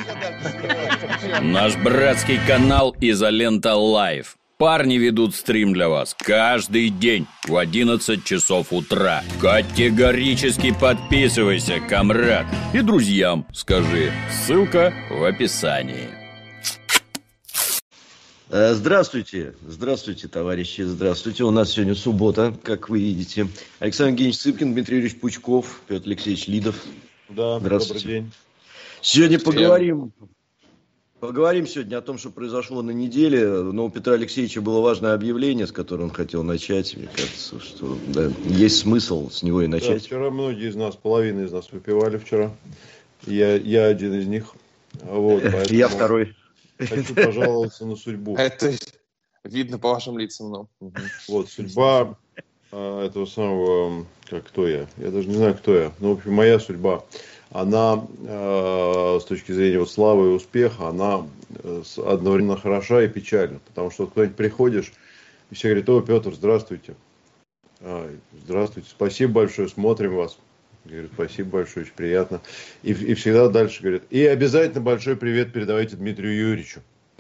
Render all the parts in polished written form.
Наш братский канал «Изолента Лайв». Парни ведут стрим для вас каждый день в 11 часов утра. Категорически подписывайся, комрад. И друзьям скажи. Ссылка в описании. Здравствуйте, товарищи, здравствуйте. У нас сегодня суббота, как вы видите. Александр Евгеньевич Цыпкин, Дмитрий Юрьевич Пучков, Петр Алексеевич Лидов. Да, здравствуйте. Добрый день. Сегодня поговорим сегодня о том, что произошло на неделе. Но у Петра Алексеевича было важное объявление, с которым он хотел начать. Мне кажется, что да, есть смысл с него и начать. Да, вчера многие из нас, половина из нас выпивали вчера. Я один из них. Вот, я второй. Хочу пожаловаться на судьбу. Это видно по вашим лицам. Но. Вот, судьба этого самого... Кто я? Я даже не знаю, кто я. Но, в общем, моя судьба. Она, с точки зрения вот славы и успеха, она одновременно хороша и печальна. Потому что вот кто-нибудь приходишь, и все говорят: о, Петр, здравствуйте. Здравствуйте, спасибо большое, смотрим вас. Говорю: спасибо большое, очень приятно. И всегда дальше говорят: и обязательно большой привет передавайте Дмитрию Юрьевичу.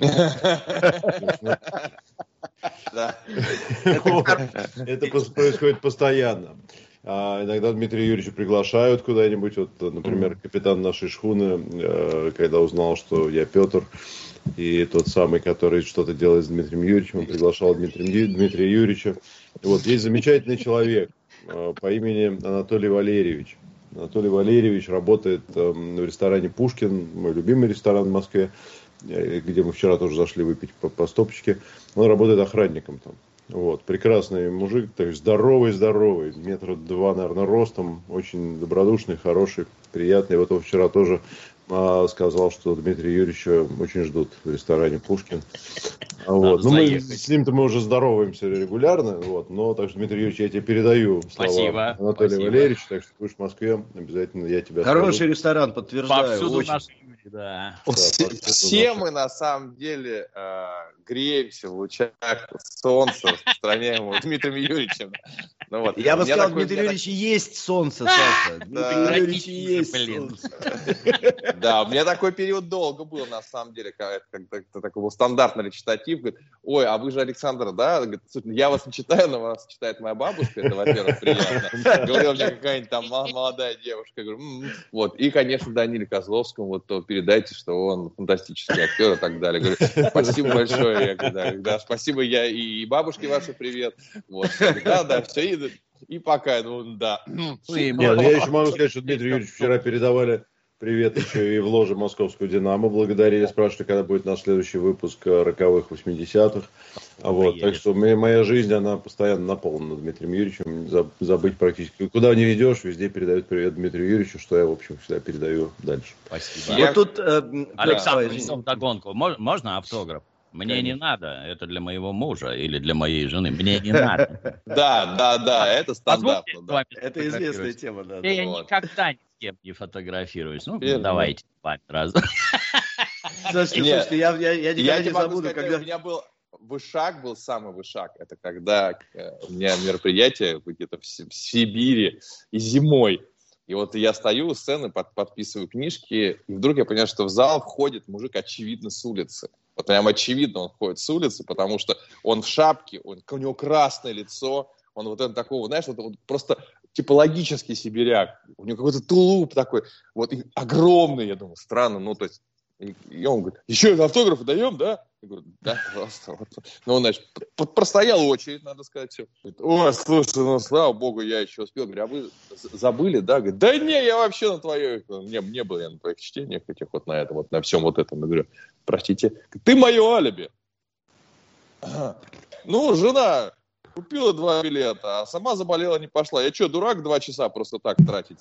Это происходит постоянно. Иногда Дмитрия Юрьевича приглашают куда-нибудь. Вот, например, капитан нашей шхуны, когда узнал, что я Петр, и тот самый, который что-то делает с Дмитрием Юрьевичем, он приглашал Дмитрия Юрьевича. Вот, есть замечательный человек по имени Анатолий Валерьевич. Анатолий Валерьевич работает в ресторане «Пушкин», мой любимый ресторан в Москве, где мы вчера тоже зашли выпить по стопочке. Он работает охранником там. Вот, прекрасный мужик, так здоровый, 2 метра, наверное, ростом, очень добродушный, хороший, приятный. Вот он вчера тоже сказал, что Дмитрия Юрьевича очень ждут в ресторане «Пушкин». Вот. Ну, с ним-то мы уже здороваемся регулярно, вот, но так что, Дмитрий Юрьевич, я тебе передаю слова Анатолия Валерьевича, так что будешь в Москве, обязательно я тебя Хороший скажу. ресторан, подтверждаю. Повсюду очень. наши люди, да. Все мы на самом деле греемся в лучах солнца, распространяемого Дмитрием Юрьевичем. Ну, вот. Я бы сказал, Дмитрий Юрьевич, есть солнце, Саша. Дмитрий Юрьевич, есть солнце. Да, у меня такой период долго был, на самом деле, как-то такой был стандартный речитатив. Говорит: ой, а вы же Александр, да? Говорит: я вас не читаю, но вас читает моя бабушка, это, во-первых, приятно. Говорила мне какая-нибудь там молодая девушка. Говорю: вот. И, конечно, Даниле Козловскому вот то передайте, что он фантастический актер и так далее. Говорю: спасибо большое. Я говорю: да, спасибо, я и бабушке вашей привет. Вот. Да, все, и пока, да. Нет, я еще могу сказать, что Дмитрий Юрьевич вчера передавали привет еще и в ложе московского «Динамо». Благодарили, спрашивали, когда будет наш следующий выпуск роковых 80-х. Вот, так что моя жизнь, она постоянно наполнена Дмитрием Юрьевичем. Забыть практически. Куда не идешь, везде передают привет Дмитрию Юрьевичу, что я, в общем, всегда передаю дальше. Спасибо. Вот тут, Александр, вдогонку. Можно автограф? Мне не надо, это для моего мужа или для моей жены. Мне не надо. Да, это стандартно. Это известная тема, да. Я никогда ни с кем не фотографируюсь. Ну, давайте раз. Слушайте, я никогда не забуду, когда... У меня был вышаг, был самый вышаг. Это когда у меня мероприятие где-то в Сибири и зимой. И вот я стою у сцены, подписываю книжки, и вдруг я понимаю, что в зал входит мужик, очевидно, с улицы. Вот прям очевидно он входит с улицы, потому что он в шапке, у него красное лицо, он вот это такого, знаешь, вот просто типологический сибиряк. У него какой-то тулуп такой, вот, и огромный, я думаю, странно, ну, то есть, и он говорит: еще автографы даем, да? Я говорю: да, пожалуйста. Ну, он, значит, простоял очередь, надо сказать, все. Говорит: ой, слушай, ну, слава богу, я еще успел. Говорю: а вы забыли, да? Говорит: да не, я вообще на твоих, не был я на твоих чтениях этих вот на этом, вот на всем вот этом. Я говорю: простите, ты мое алиби. Ну, жена купила 2 билета, а сама заболела, не пошла. Я что, дурак 2 часа просто так тратить?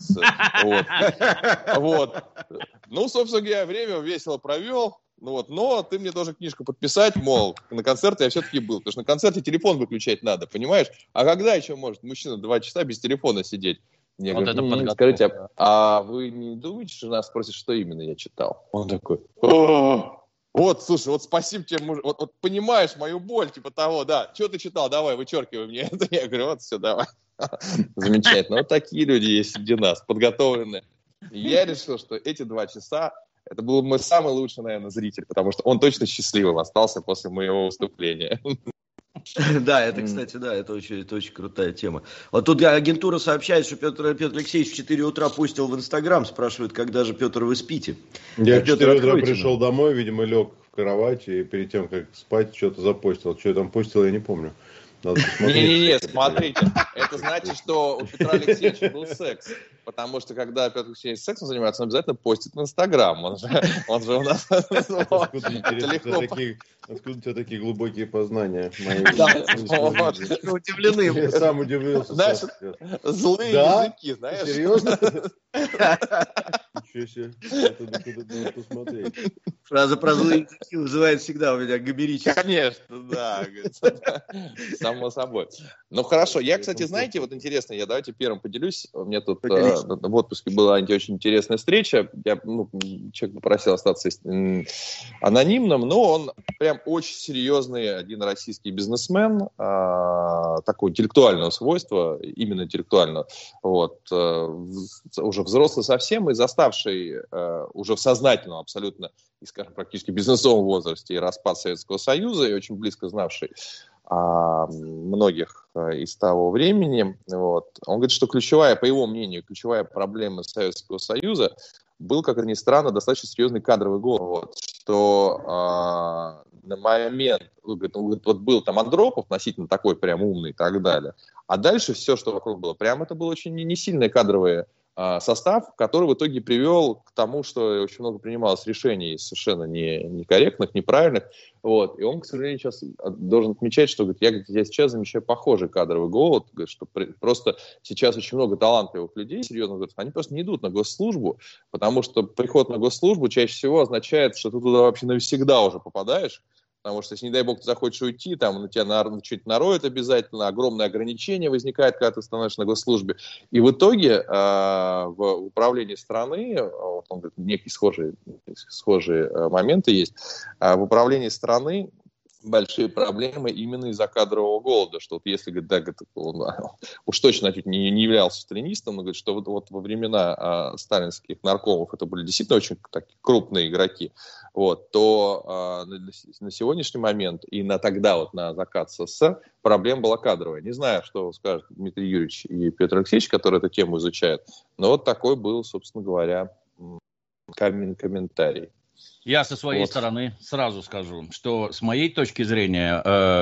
Вот. Ну, собственно, я время весело провел. Ну вот, но ты мне должен книжку подписать, мол, на концерте я все-таки был. Потому что на концерте телефон выключать надо, понимаешь? А когда еще может мужчина 2 часа без телефона сидеть? Я вот говорю: это скажите, а вы не думаете, что нас спросит, что именно я читал? Он такой: вот, слушай, вот спасибо тебе, вот понимаешь мою боль, типа того, да, что ты читал, давай, вычеркивай мне это. Я говорю: вот, все, давай. Замечательно. Вот такие люди есть среди нас, подготовленные. И я решил, что эти 2 часа это был мой самый лучший, наверное, зритель, потому что он точно счастливым остался после моего выступления. Да, это, кстати, да, это очень крутая тема. Вот тут агентура сообщает, что Петр Алексеевич в 4 утра постил в Инстаграм, спрашивает, когда же, Петр, вы спите. Я в 4 утра откройте пришел домой, видимо, лег в кровать и перед тем, как спать, что-то запостил. Что я там постил, я не помню. Надо посмотреть. Не-не-не, смотрите, это значит, что у Петра Алексеевича был секс. Потому что, когда Петр Алексеевич сексом занимается, он обязательно постит в Инстаграм. Он же у нас легко... Откуда у тебя такие глубокие познания? Удивлены. Я сам удивился. Знаешь, злые языки, знаешь. Серьезно? Ничего себе. Надо посмотреть. Фраза про злые языки вызывает всегда у меня гомерический. Конечно, да. Само собой. Ну, хорошо. Я, кстати, знаете, вот интересно, давайте первым поделюсь. У меня тут в отпуске была очень интересная встреча. Человек попросил остаться анонимным, но он прям очень серьезный один российский бизнесмен, такого интеллектуального свойства, именно интеллектуального, вот, уже взрослый совсем и заставший уже в сознательном абсолютно, и, скажем, практически бизнесовом возрасте и распад Советского Союза, и очень близко знавший многих из того времени. Вот. Он говорит, что ключевая, по его мнению, ключевая проблема Советского Союза был, как ни странно, достаточно серьезный кадровый голод. Вот, что на момент, вот был там Андропов, относительно такой прям умный и так далее, а дальше все, что вокруг было, прям это был очень не сильный кадровый состав, который в итоге привел к тому, что очень много принималось решений совершенно некорректных, неправильных. Вот. И он, к сожалению, сейчас должен отмечать, что говорит, я сейчас замечаю похожий кадровый голод, говорит, что просто сейчас очень много талантливых людей, серьезно говорят, они просто не идут на госслужбу, потому что приход на госслужбу чаще всего означает, что ты туда вообще навсегда уже попадаешь. Потому что, если, не дай бог, ты захочешь уйти, там на тебя что-то нароют обязательно, огромное ограничение возникает, когда ты становишься на госслужбе. И в итоге в управлении страны, вот он говорит, некие схожие моменты есть, в управлении страны большие проблемы именно из-за кадрового голода, что вот если, говорит, да, он уж точно не являлся сталинистом, но говорит, что вот во времена сталинских наркомов это были действительно очень такие крупные игроки, вот, то на сегодняшний момент и тогда вот на закат СССР проблема была кадровая. Не знаю, что скажут Дмитрий Юрьевич и Петр Алексеевич, которые эту тему изучают, но вот такой был, собственно говоря, комментарий. Я со своей стороны сразу скажу, что с моей точки зрения,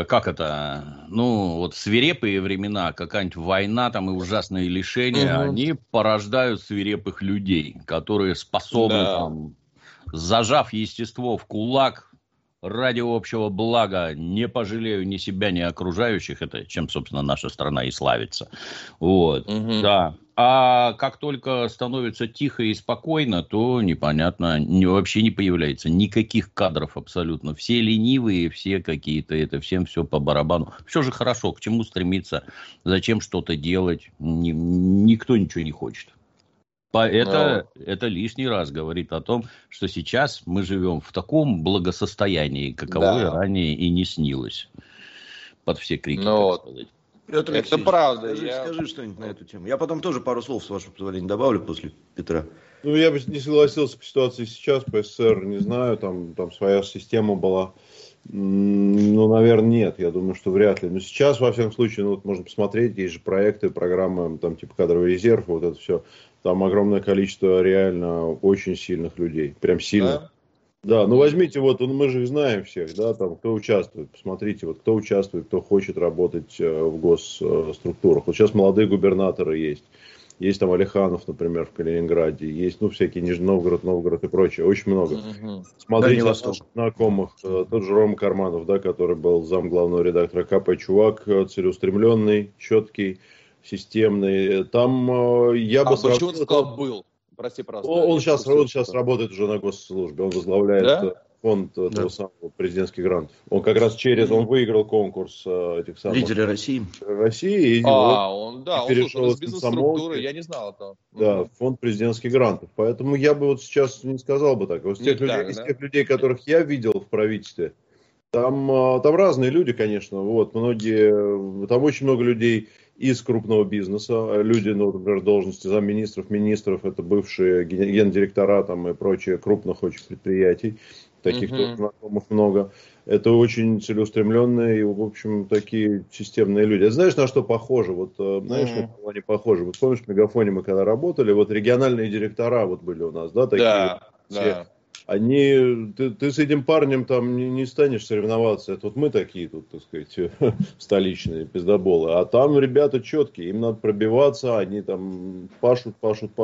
свирепые времена, какая-нибудь война там и ужасные лишения, они порождают свирепых людей, которые способны, там, зажав естество в кулак, ради общего блага, не пожалею ни себя, ни окружающих, это чем, собственно, наша страна и славится. Вот, да. А как только становится тихо и спокойно, то непонятно, вообще не появляется никаких кадров абсолютно. Все ленивые, все какие-то, это всем все по барабану. Все же хорошо, к чему стремиться, зачем что-то делать, никто ничего не хочет. Это лишний раз говорит о том, что сейчас мы живем в таком благосостоянии, каковое ранее и не снилось. Под все крики, так сказать. Петр это правда. Скажи что-нибудь на эту тему. Я потом тоже пару слов, с вашего позволения, добавлю после Петра. Ну, я бы не согласился по ситуации сейчас, по СССР, не знаю, там своя система была. Ну, наверное, нет. Я думаю, что вряд ли. Но сейчас, во всяком случае, можно посмотреть, есть же проекты, программы, там, типа кадровый резерв, вот это все. Там огромное количество реально очень сильных людей. Прям сильно. Да, ну возьмите, мы же их знаем всех, да, там, кто участвует. Посмотрите, кто участвует, кто хочет работать в госструктурах. Вот сейчас молодые губернаторы есть. Есть там Алиханов, например, в Калининграде. Есть, Всякие Нижний Новгород и прочее. Очень много. Смотрите наших знакомых. Тот же Рома Карманов, да, который был зам главного редактора КП. Чувак целеустремленный, четкий, системный. Там я бы сравнил... Почему он сказал «был»? Прости, пожалуйста. Он сейчас работает уже на госслужбе. Он возглавляет фонд того самого президентских грантов. Он как раз он выиграл конкурс этих самых... Лидеры России. И он перешел из бизнес-структуры, я не знал этого. Да, фонд президентских грантов. Поэтому я бы сейчас не сказал бы так. Из тех людей, которых я видел в правительстве, Там разные люди, конечно, вот, там очень много людей из крупного бизнеса, люди, например, должности замминистров, министров, это бывшие гендиректора там и прочие крупных очень предприятий, таких тоже знакомых много. Это очень целеустремленные и, в общем, такие системные люди. Знаешь, на что похоже? Вот, знаешь, на кого они похожи? Вот помнишь, в Мегафоне мы когда работали, вот региональные директора вот были у нас, да, такие Да, все. да. Ты с этим парнем там не станешь соревноваться. Это вот мы такие тут, так сказать, столичные пиздоболы. А там ребята четкие, им надо пробиваться, они там пашут.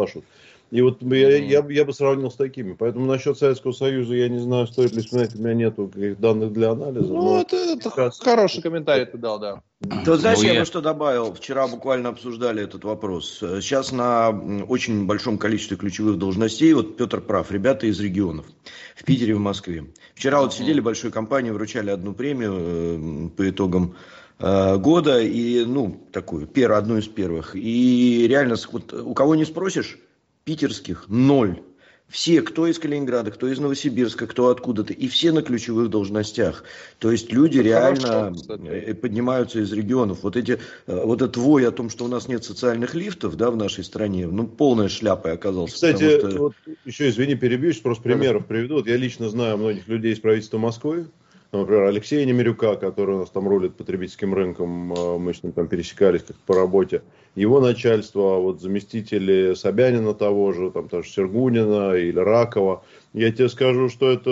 И вот я бы сравнил с такими. Поэтому насчет Советского Союза я не знаю, стоит ли вспоминать, у меня нету каких данных для анализа. Ну, это хороший комментарий ты дал, да. Ты вот знаешь, я бы что добавил? Вчера буквально обсуждали этот вопрос. Сейчас на очень большом количестве ключевых должностей, вот Петр прав, ребята из регионов, в Питере, в Москве. Вчера вот сидели большой компании, вручали одну премию по итогам года, и, такую, одну из первых. И реально, вот, у кого не спросишь, питерских 0. Все, кто из Калининграда, кто из Новосибирска, кто откуда-то, и все на ключевых должностях. То есть люди реально поднимаются из регионов. Вот этот вой о том, что у нас нет социальных лифтов, да, в нашей стране, полная шляпа оказался. Кстати, вот еще, извини, перебью, просто примеров приведу. Вот я лично знаю многих людей из правительства Москвы. Например, Алексея Немирюка, который у нас там рулит потребительским рынком, мы с ним там пересекались как по работе. Его начальство, вот заместители Собянина того же, там тоже Сергунина или Ракова. Я тебе скажу, что это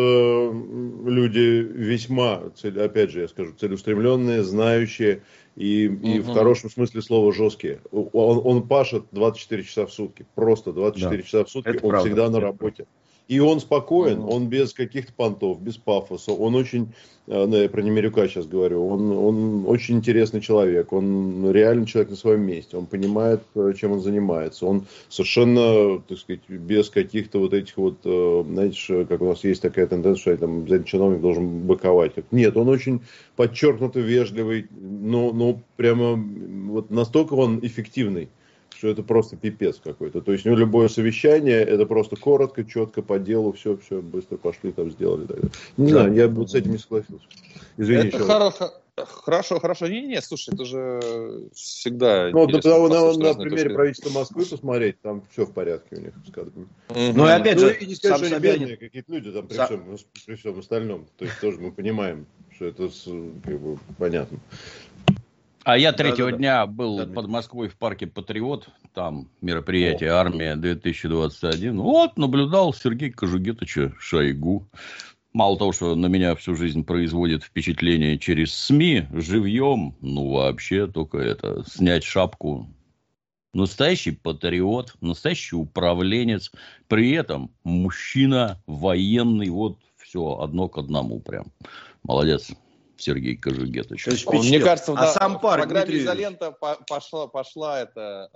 люди весьма, опять же, я скажу, целеустремленные, знающие и в хорошем смысле слова жесткие. Он пашет 24 часа в сутки, просто 24 часа в сутки, он всегда на работе. И он спокоен, он без каких-то понтов, без пафоса. Он очень, я про Немирюка сейчас говорю, он очень интересный человек. Он реально человек на своем месте. Он понимает, чем он занимается. Он совершенно, так сказать, без каких-то вот этих вот, знаете, как у нас есть такая тенденция, что там чиновник должен быковать. Нет, он очень подчеркнуто вежливый, но прямо вот настолько он эффективный, что это просто пипец какой-то. То есть у него любое совещание, это просто коротко, четко, по делу, все, быстро пошли, там сделали. Не знаю, я вот с этим не согласился. Извини. Это хорошо. Не, слушай, это же всегда... На примере правительства Москвы посмотреть, там все в порядке у них с кадрами. Ну и опять же, и не сказать, что они бедные какие-то люди там при всем остальном. То есть тоже мы понимаем, что это как бы понятно. А я третьего дня был под Москвой в парке «Патриот». Там мероприятие «Армия-2021». Вот, наблюдал Сергея Кожугетовича Шойгу. Мало того, что на меня всю жизнь производит впечатление через СМИ, живьем, вообще только снять шапку. Настоящий патриот, настоящий управленец. При этом мужчина военный. Вот все одно к одному прям. Молодец. Сергей Кожугетович. Мне кажется, сам в программе «Изолента» пошла эта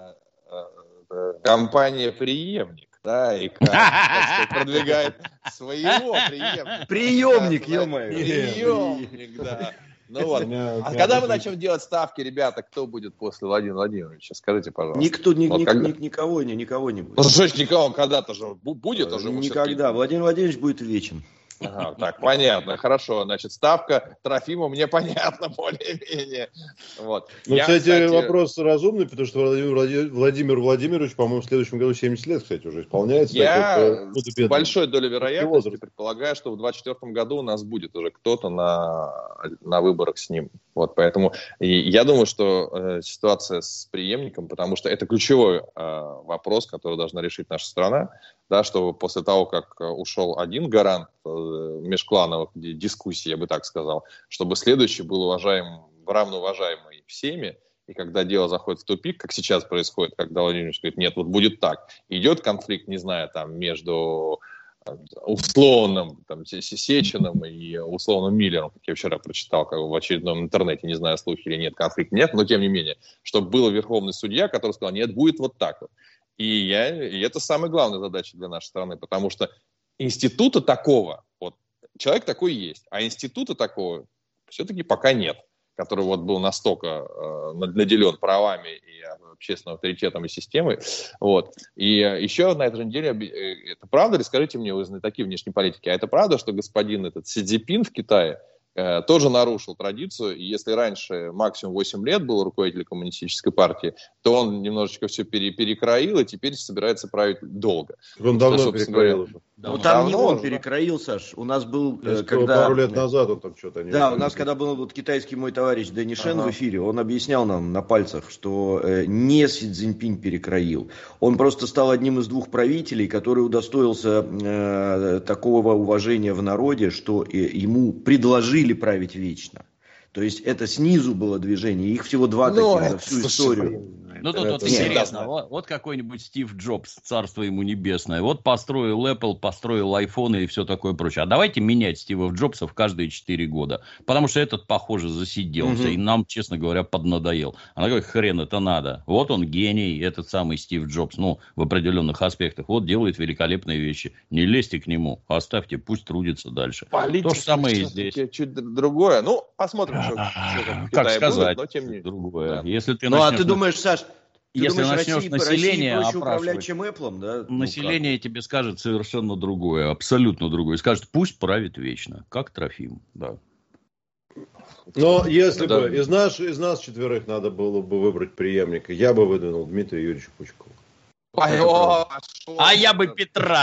компания «Преемник», да, и продвигает своего преемника. Преемник, ё-моё. Преемник, да. Ну вот. А когда мы начнем делать ставки, ребята, кто будет после Владимира Владимировича? Скажите, пожалуйста. Никого не будет. Ну, что ж, никого, когда-то же будет уже. Никогда. Владимир Владимирович будет вечен. Ага, так, понятно, хорошо. Значит, ставка Трофима мне понятна более-менее. Вот. Кстати, вопрос разумный, потому что Владимир Владимирович, по-моему, в следующем году 70 лет, кстати, уже исполняется. Я с большой долей вероятности предполагаю, что в 2024 году у нас будет уже кто-то на выборах с ним. Вот, поэтому я думаю, что ситуация с преемником, потому что это ключевой вопрос, который должна решить наша страна, да, что после того, как ушел один гарант межклановых дискуссий, я бы так сказал, чтобы следующий был равноуважаемый всеми, и когда дело заходит в тупик, как сейчас происходит, когда Владимир Владимирович говорит, нет, вот будет так, идет конфликт, не знаю, там, между условным Сечиным и условным Миллером, как я вчера прочитал в очередном интернете, не знаю, слухи или нет, конфликт нет, но тем не менее, чтобы был верховный судья, который сказал, нет, будет вот так вот. И это самая главная задача для нашей страны, потому что института такого, вот человек такой есть, а института такого все-таки пока нет, который вот был настолько наделен правами и общественным авторитетом и системой. Вот. И еще на этой же неделе, это правда ли, скажите мне, вы такие внешние политики, а это правда, что господин Си Цзиньпин в Китае тоже нарушил традицию. И если раньше максимум 8 лет был руководителем коммунистической партии, то он немножечко все перекроил, и теперь собирается править долго. Он давно перекроил. Ну, там не он перекроил, Саш. У нас был... когда... Пару лет назад он там что-то... Да, у нас когда был вот китайский мой товарищ Дэнни Шен в эфире, он объяснял нам на пальцах, что не Си Цзиньпинь перекроил. Он просто стал одним из двух правителей, который удостоился такого уважения в народе, что ему предложили править вечно. То есть это снизу было движение, их всего два таких за всю историю. Ну тут вот интересно, вот какой-нибудь Стив Джобс, царство ему небесное, вот построил Apple, построил iPhone и все такое прочее. А давайте менять Стивов Джобсов каждые 4 года, потому что этот, похоже, засиделся и нам, честно говоря, поднадоел. Она говорит, хрен это надо. Вот он гений, этот самый Стив Джобс, ну, в определенных аспектах. Вот делает великолепные вещи. Не лезьте к нему, оставьте, пусть трудится дальше. То же самое и здесь. Чуть другое. Ну, посмотрим, что как сказать, будет, но тем не менее. Другое. Если ты а ты думаешь, Саш, если начнешь население проще управлять, опрашивать, чем Apple, да? население тебе скажет совершенно другое, абсолютно другое. Скажет, пусть правит вечно, как Трофим, да. Но если бы из нас четверых надо было бы выбрать преемника, я бы выдвинул Дмитрия Юрьевича Пучкова. А я бы Петра.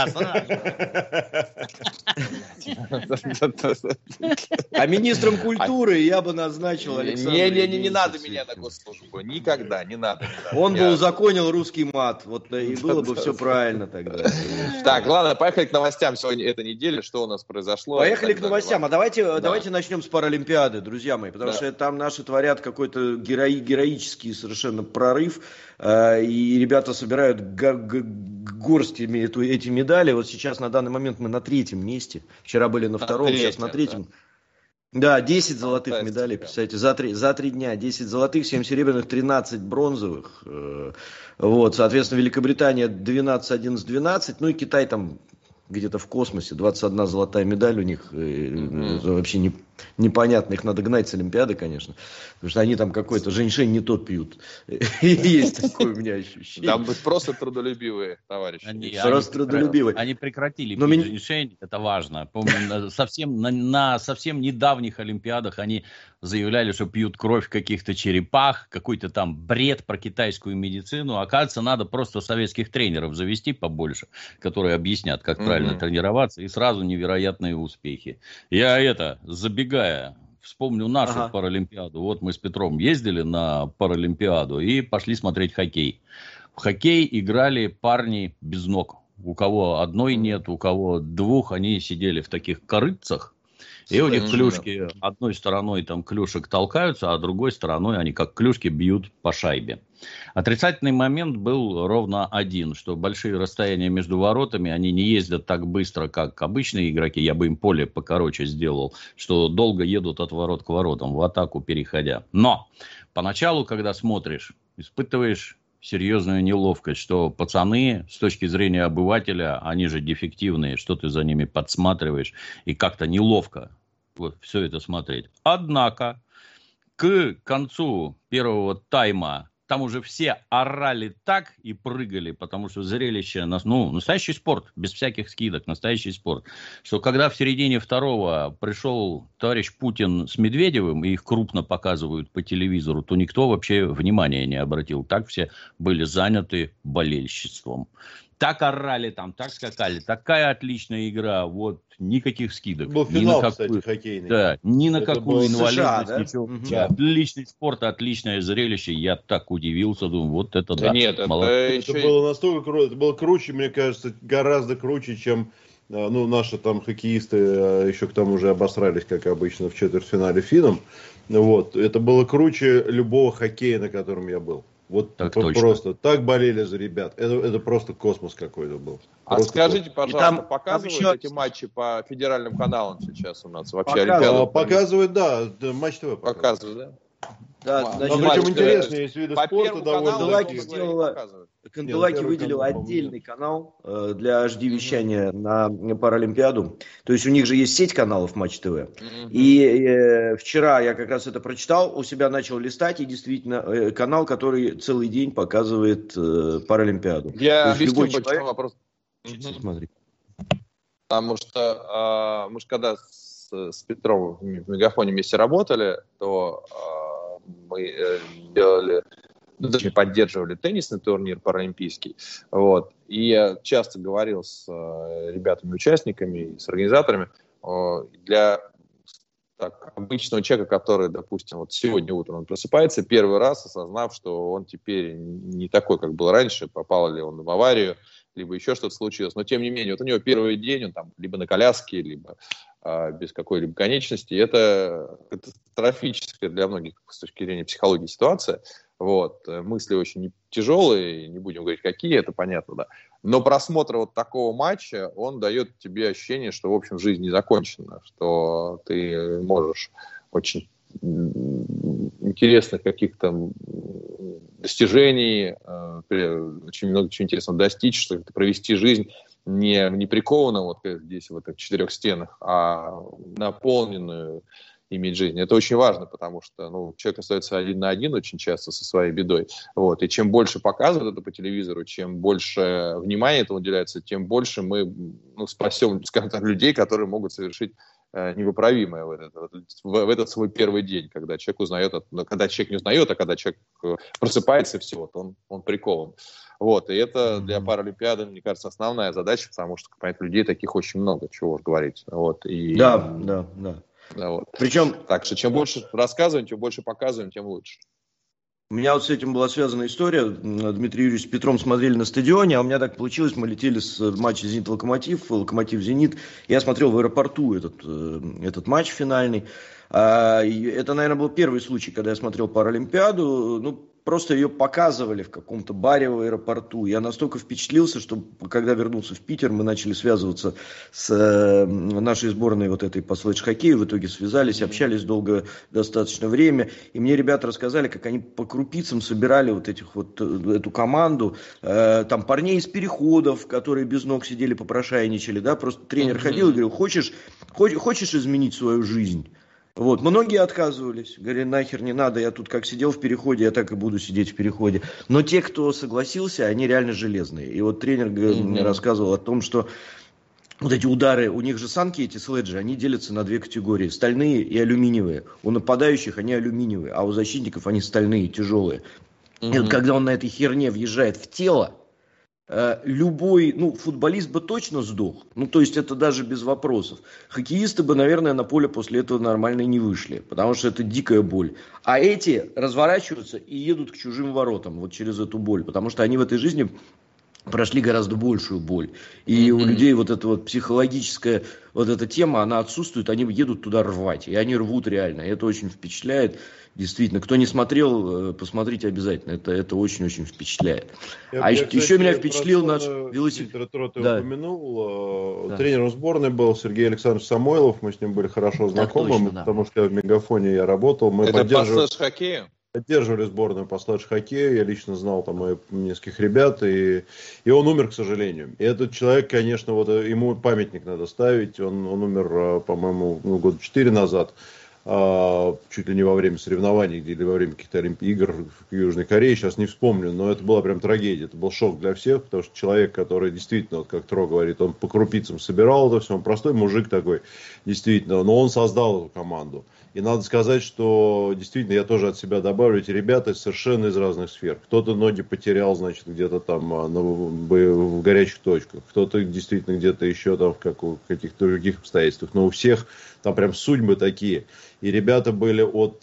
А министром культуры я бы назначил Александра. Не надо меня на госслужбу. Никогда, не надо. Он бы узаконил русский мат. Вот и было бы все правильно тогда. Так, ладно, поехали к новостям сегодня этой недели. Что у нас произошло? Поехали к новостям. А давайте начнем с Паралимпиады, друзья мои. Потому что там наши творят какой-то героический совершенно прорыв. И ребята собирают горстями эти медали. Вот сейчас на данный момент мы на 3-м месте. Вчера были на 2-м, сейчас на 3-м. Да, 10 золотых медалей, представляете, за 3 дня. 10 золотых, 7 серебряных, 13 бронзовых. Вот, соответственно, Великобритания 12, 11, 12. Ну и Китай там где-то в космосе. 21 золотая медаль у них. Вообще непонятно. Их надо гнать с Олимпиады, конечно. Потому что они там какой-то женьшень не тот пьют. Есть такое у меня ощущение. Там просто трудолюбивые товарищи. Просто трудолюбивые. Они прекратили пить женьшень, это важно. Помню, на совсем недавних Олимпиадах они заявляли, что пьют кровь каких-то черепах, какой-то там бред про китайскую медицину. Оказывается, надо просто советских тренеров завести побольше, которые объяснят, как правильно тренироваться, и сразу невероятные успехи. Я забегая, вспомню нашу Паралимпиаду. Вот мы с Петром ездили на Паралимпиаду и пошли смотреть хоккей. В хоккей играли парни без ног. У кого одной нет, у кого двух. Они сидели в таких корытцах. И у них клюшки одной стороной там клюшек толкаются, а другой стороной они как клюшки бьют по шайбе. Отрицательный момент был ровно один, что большие расстояния между воротами, они не ездят так быстро, как обычные игроки. Я бы им поле покороче сделал, что долго едут от ворот к воротам, в атаку переходя. Но поначалу, когда смотришь, испытываешь серьезную неловкость, что пацаны, с точки зрения обывателя, они же дефективные, что ты за ними подсматриваешь, и как-то неловко вот все это смотреть. Однако, к концу первого тайма там уже все орали так и прыгали, потому что зрелище, настоящий спорт, без всяких скидок, настоящий спорт. Что когда в середине второго пришел товарищ Путин с Медведевым, и их крупно показывают по телевизору, то никто вообще внимания не обратил. Так все были заняты болельщицтвом. Так орали там, так скакали. Такая отличная игра. Вот никаких скидок. Был финал, кстати, хоккейный. Да, ни на какую инвалидность. США, ничего. Да? Отличный спорт, отличное зрелище. Я так удивился. Думаю, вот это да. Нет, это было настолько круто. Это было круче, мне кажется, гораздо круче, чем наши там хоккеисты еще к тому же обосрались, как обычно, в четвертьфинале финном. Вот. Это было круче любого хоккея, на котором я был. Вот так просто так болели за ребят. Это просто космос какой-то был. Просто скажите, пожалуйста, показывают эти матчи по федеральным каналам сейчас у нас? Вообще показывают, да. Матч ТВ показывают, да? Да, причем интересные есть виды спорта довольно. Канделаки выделил отдельный канал для HD-вещания на Паралимпиаду. То есть у них же есть сеть каналов Матч ТВ. И вчера я как раз это прочитал, у себя начал листать, и действительно канал, который целый день показывает Паралимпиаду. Я объясню, почему вопрос. Смотри. Потому что мы же когда с Петром в «Мегафоне» вместе работали, то мы делали, точнее, поддерживали теннисный турнир паралимпийский. Вот. И я часто говорил с ребятами-участниками, с организаторами, для обычного человека, который, допустим, вот сегодня утром он просыпается, первый раз осознав, что он теперь не такой, как был раньше, попал ли он в аварию, либо еще что-то случилось. Но, тем не менее, вот у него первый день, он там либо на коляске, либо без какой-либо конечности. Это катастрофическая для многих с точки зрения психологии ситуация. Вот. Мысли очень тяжелые, не будем говорить, какие, это понятно, да. Но просмотр вот такого матча, он дает тебе ощущение, что, в общем, жизнь не закончена, что ты можешь очень интересных каких-то достижений, очень много чего интересного достичь, что провести жизнь не прикованно вот здесь, в этих 4 стенах, а наполненную иметь жизнь. Это очень важно, потому что человек остается один на один очень часто со своей бедой. Вот. И чем больше показывают это по телевизору, чем больше внимания этому уделяется, тем больше мы спасем, скажем так, людей, которые могут совершить непоправимое в этот свой первый день, когда человек узнает, когда человек не узнает, а когда человек просыпается, и все, вот он прикован. Вот, и это для Паралимпиады, мне кажется, основная задача, потому что, понятно, людей таких очень много, чего уж говорить. Вот, и, Да. Вот. Причем... Так что чем больше рассказываем, чем больше показываем, тем лучше. У меня вот с этим была связана история. Дмитрий Юрьевич с Петром смотрели на стадионе, а у меня так получилось, мы летели с матча «Зенит-Локомотив», «Локомотив-Зенит». Я смотрел в аэропорту этот матч финальный. Это, наверное, был первый случай, когда я смотрел Паралимпиаду. Просто ее показывали в каком-то баре в аэропорту. Я настолько впечатлился, что когда вернулся в Питер, мы начали связываться с нашей сборной вот этой по слэдж-хоккею. В итоге связались, общались долго, достаточно время. И мне ребята рассказали, как они по крупицам собирали эту команду. Там парней из переходов, которые без ног сидели, попрошайничали. Да? Просто тренер ходил и говорил, хочешь изменить свою жизнь? Вот. Многие отказывались, говорили, нахер не надо, я тут как сидел в переходе, я так и буду сидеть в переходе. Но те, кто согласился, они реально железные. И вот тренер мне рассказывал о том, что вот эти удары, у них же санки, эти слэджи, они делятся на 2 категории, стальные и алюминиевые. У нападающих они алюминиевые, а у защитников они стальные, тяжелые. И вот когда он на этой херне въезжает в тело, любой, футболист бы точно сдох. То есть это даже без вопросов. Хоккеисты бы, наверное, на поле после этого нормально не вышли, потому что это дикая боль. А эти разворачиваются и едут к чужим воротам вот через эту боль, потому что они в этой жизни прошли гораздо большую боль. И у людей вот эта вот психологическая вот эта тема, она отсутствует, они едут туда рвать. И они рвут реально. И это очень впечатляет. Действительно, кто не смотрел, посмотрите обязательно. Это очень-очень впечатляет. Еще меня впечатлил наш велосипед. Ты упомянул. Тренером сборной был Сергей Александрович Самойлов. Мы с ним были хорошо знакомы, точно, потому что в Мегафоне я работал. Мы это по слэдж-хоккею? Поддерживали сборную по слэдж-хоккею. Я лично знал там нескольких ребят. И он умер, к сожалению. И этот человек, конечно, ему памятник надо ставить. Он умер, по-моему, года 4 назад. Чуть ли не во время соревнований, или во время каких-то игр в Южной Корее, сейчас не вспомню, но это была прям трагедия, это был шок для всех, потому что человек, который действительно, как Тро говорит, он по крупицам собирал это все, он простой мужик такой, действительно, но он создал эту команду. И надо сказать, что действительно, я тоже от себя добавлю, эти ребята совершенно из разных сфер. Кто-то ноги потерял, значит, где-то там в горячих точках, кто-то действительно где-то еще там в каких-то других обстоятельствах, но у всех там прям судьбы такие. И ребята были от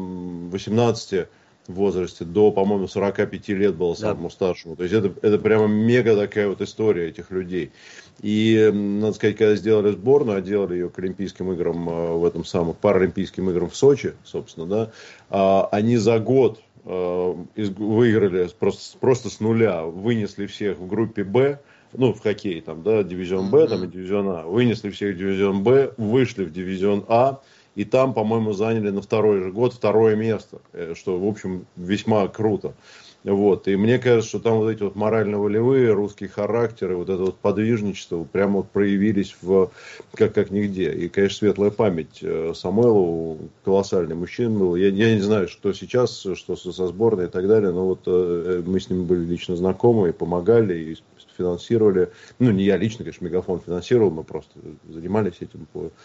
18 в возрасте до, по-моему, 45 лет было самому старшему. То есть это прямо мега такая вот история этих людей. И, надо сказать, когда сделали сборную, делали ее к Олимпийским играм, в этом самом Паралимпийским играм в Сочи, собственно, да, они за год выиграли просто с нуля, вынесли всех в группе «Б», в хоккее, там, да, дивизион «Б», там, и дивизион «А», вынесли всех в дивизион «Б», вышли в дивизион «А», и там, по-моему, заняли на второй же год 2-е место, что, в общем, весьма круто. Вот. И мне кажется, что там вот эти вот морально-волевые русские характеры, вот это вот подвижничество прямо вот проявились как нигде. И, конечно, светлая память Самойлову, колоссальный мужчина был. Я не знаю, что сейчас, что со сборной и так далее, но вот мы с ним были лично знакомы и помогали, и финансировали. Не я лично, конечно, Мегафон финансировал, мы просто занимались этим по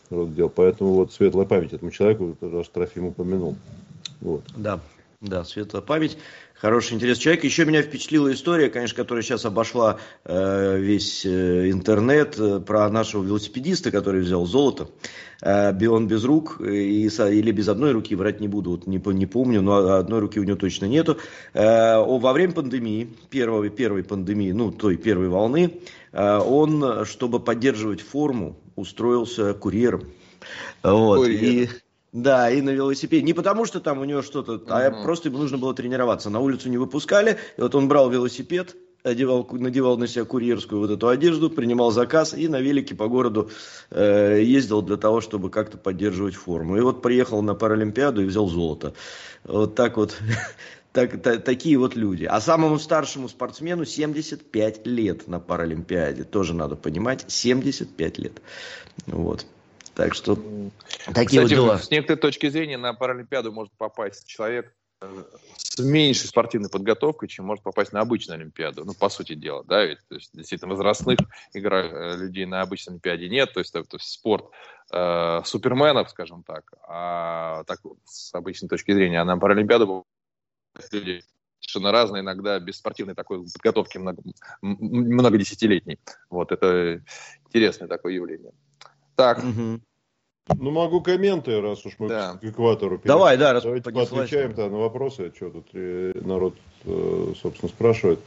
рода дел. Поэтому вот светлая память этому человеку, раз Трофим упомянул. Вот. Да, светлая память. Хороший, интересный человек. Еще меня впечатлила история, конечно, которая сейчас обошла весь интернет, про нашего велосипедиста, который взял золото. Он без рук или без одной руки, врать не буду, вот не помню, но одной руки у него точно нету. Во время пандемии, первой пандемии, той первой волны, он, чтобы поддерживать форму, устроился курьером. Вот. И на велосипеде. Не потому, что там у него что-то, а просто ему нужно было тренироваться. На улицу не выпускали, и вот он брал велосипед, надевал на себя курьерскую вот эту одежду, принимал заказ и на велике по городу ездил для того, чтобы как-то поддерживать форму. И вот приехал на Паралимпиаду и взял золото. Вот так вот. Такие вот люди. А самому старшему спортсмену 75 лет на Паралимпиаде. Тоже надо понимать, 75 лет. Вот. Так что такие вот дела. С некоторой точки зрения на Паралимпиаду может попасть человек с меньшей спортивной подготовкой, чем может попасть на обычную Олимпиаду. По сути дела, да, ведь то есть, действительно возрастных людей на обычной Олимпиаде нет, то есть спорт суперменов, скажем так, а так с обычной точки зрения, а на Паралимпиаду люди совершенно разные, иногда без спортивной такой подготовки многодесятилетней. Вот, это интересное такое явление. Так. Могу комменты, раз уж мы к экватору перейдем. Давай, давайте поотвечаем-то на вопросы, что тут народ, собственно, спрашивает.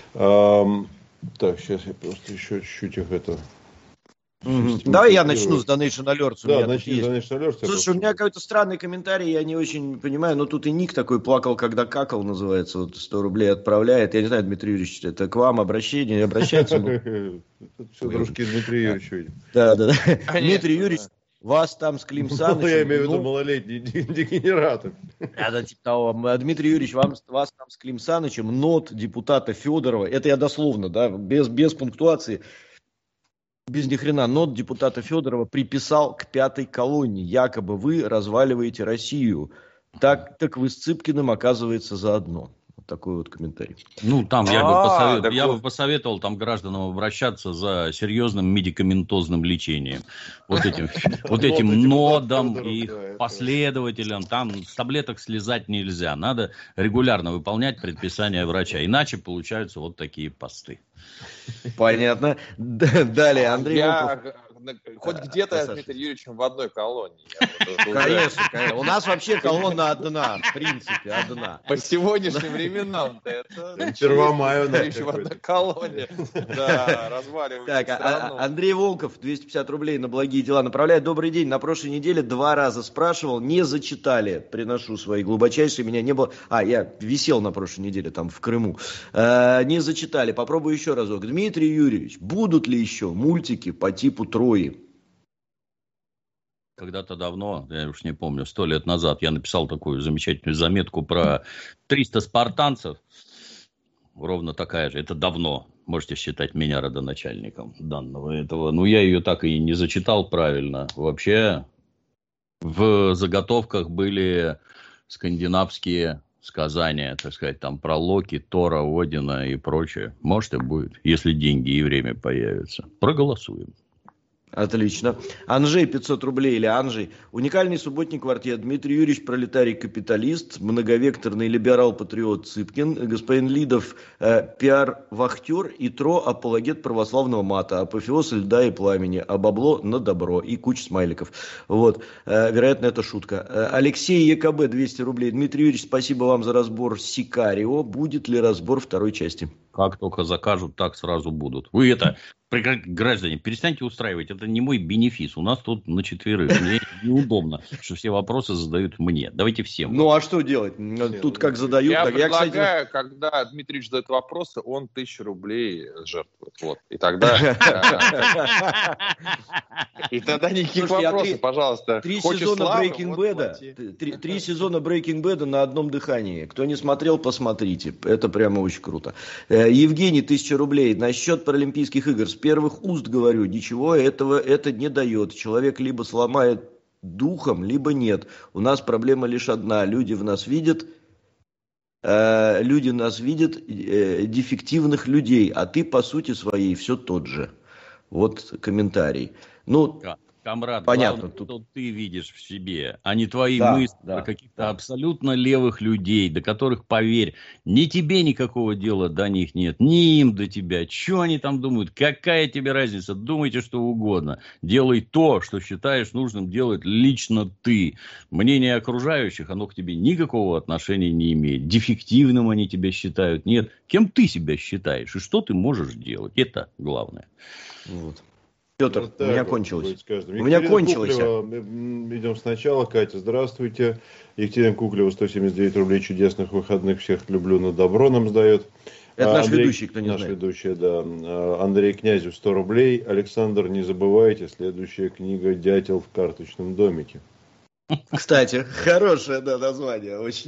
Так, сейчас я просто еще чуть-чуть их это... Давай я начну с Donation Alerts. Да, начни с Donation Alerts. Слушай, у меня какой-то странный комментарий, я не очень понимаю, но тут и ник такой «плакал, когда какал» называется, вот 100 рублей отправляет. Я не знаю, Дмитрий Юрьевич, это к вам обращение, обращается? Это все дружки Дмитрия Юрьевича. Да. Дмитрий Юрьевич, вас там с Клим Санычем... Я имею в виду малолетние дегенераты. Типа того. Дмитрий Юрьевич, вас там с Клим Санычем нот депутата Федорова, это я дословно, да, без пунктуации, без ни хрена, нот депутата Федорова приписал к 5-й колонне. Якобы вы разваливаете Россию. Так вы с Цыпкиным, оказывается, заодно. Вот такой вот комментарий. Там я бы посоветовал там гражданам обращаться за серьезным медикаментозным лечением. Вот этим нодам и их последователям. Там с таблеток слезать нельзя. Надо регулярно выполнять предписания врача. Иначе получаются вот такие посты. Понятно. Далее, Андрей Волков. Хоть где-то я с Дмитрием Юрьевичем в одной колонии. Конечно. У нас вообще колонна одна, в принципе, одна. По сегодняшним временам это... Первомаю. В одной колонии. Да, разваливаем. Так, Андрей Волков, 250 рублей на благие дела направляет. Добрый день. На прошлой неделе 2 раза спрашивал, не зачитали. Приношу свои глубочайшие, меня не было... я висел на прошлой неделе там в Крыму. Не зачитали. Попробую еще разок. Дмитрий Юрьевич, будут ли еще мультики по типу Трои? Когда-то давно, я уж не помню, 100 лет назад я написал такую замечательную заметку про 300 спартанцев. Ровно такая же. Это давно. Можете считать меня родоначальником данного этого. Но я ее так и не зачитал правильно. Вообще в заготовках были скандинавские сказания, так сказать, там про Локи, Тора, Одина и прочее. Может и будет, если деньги и время появятся. Проголосуем. Отлично. Анжей, 500 рублей или Анжей. Уникальный субботник квартет. Дмитрий Юрьевич, пролетарий-капиталист, многовекторный либерал-патриот Цыпкин, господин Лидов, пиар-вахтер и Тро, апологет православного мата, апофеоз льда и пламени, а бабло на добро и куча смайликов. Вот. Вероятно, это шутка. Алексей ЕКБ, 200 рублей. Дмитрий Юрьевич, спасибо вам за разбор Сикарио. Будет ли разбор второй части? Как только закажут, так сразу будут. Вы граждане, перестаньте устраивать. Это не мой бенефис. У нас тут на 4. Мне неудобно, что все вопросы задают мне. Давайте всем. Ну, а что делать? Тут как задают. Я предлагаю, когда Дмитрий задает вопросы, он 1000 рублей жертвует. Вот. И тогда... И тогда никаких вопросов, пожалуйста. 3 сезона Breaking Bad'а. 3 сезона Breaking Bad'а на одном дыхании. Кто не смотрел, посмотрите. Это прямо очень круто. Евгений, 1000 рублей. Насчет Паралимпийских игр. С первых уст говорю, ничего это не дает. Человек либо сломает духом, либо нет. У нас проблема лишь одна. Люди нас видят дефективных людей, а ты по сути своей все тот же. Вот комментарий. Камрад, Понятно, главное, тут... что ты видишь в себе, а не твои Да, мысли да, про каких-то да. абсолютно левых людей, до которых, поверь, ни тебе никакого дела до них нет, ни им до тебя. Что они там думают? Какая тебе разница? Думайте что угодно. Делай то, что считаешь нужным делать лично ты. Мнение окружающих, оно к тебе никакого отношения не имеет. Дефективным они тебя считают. Нет. Кем ты себя считаешь? И что ты можешь делать? Это главное. Вот. Петр, Вот у меня вот кончилось. у меня кончилось. Идем сначала. Катя, здравствуйте. Екатерина Куклева, 179 рублей. Чудесных выходных. Всех люблю, на добро нам сдает. Это наш Андрей, ведущий, кто не наш знает. ведущий, да. Андрей Князев, 100 рублей. Александр, не забывайте, следующая книга «Дятел в карточном домике». Кстати, хорошее, да, название очень.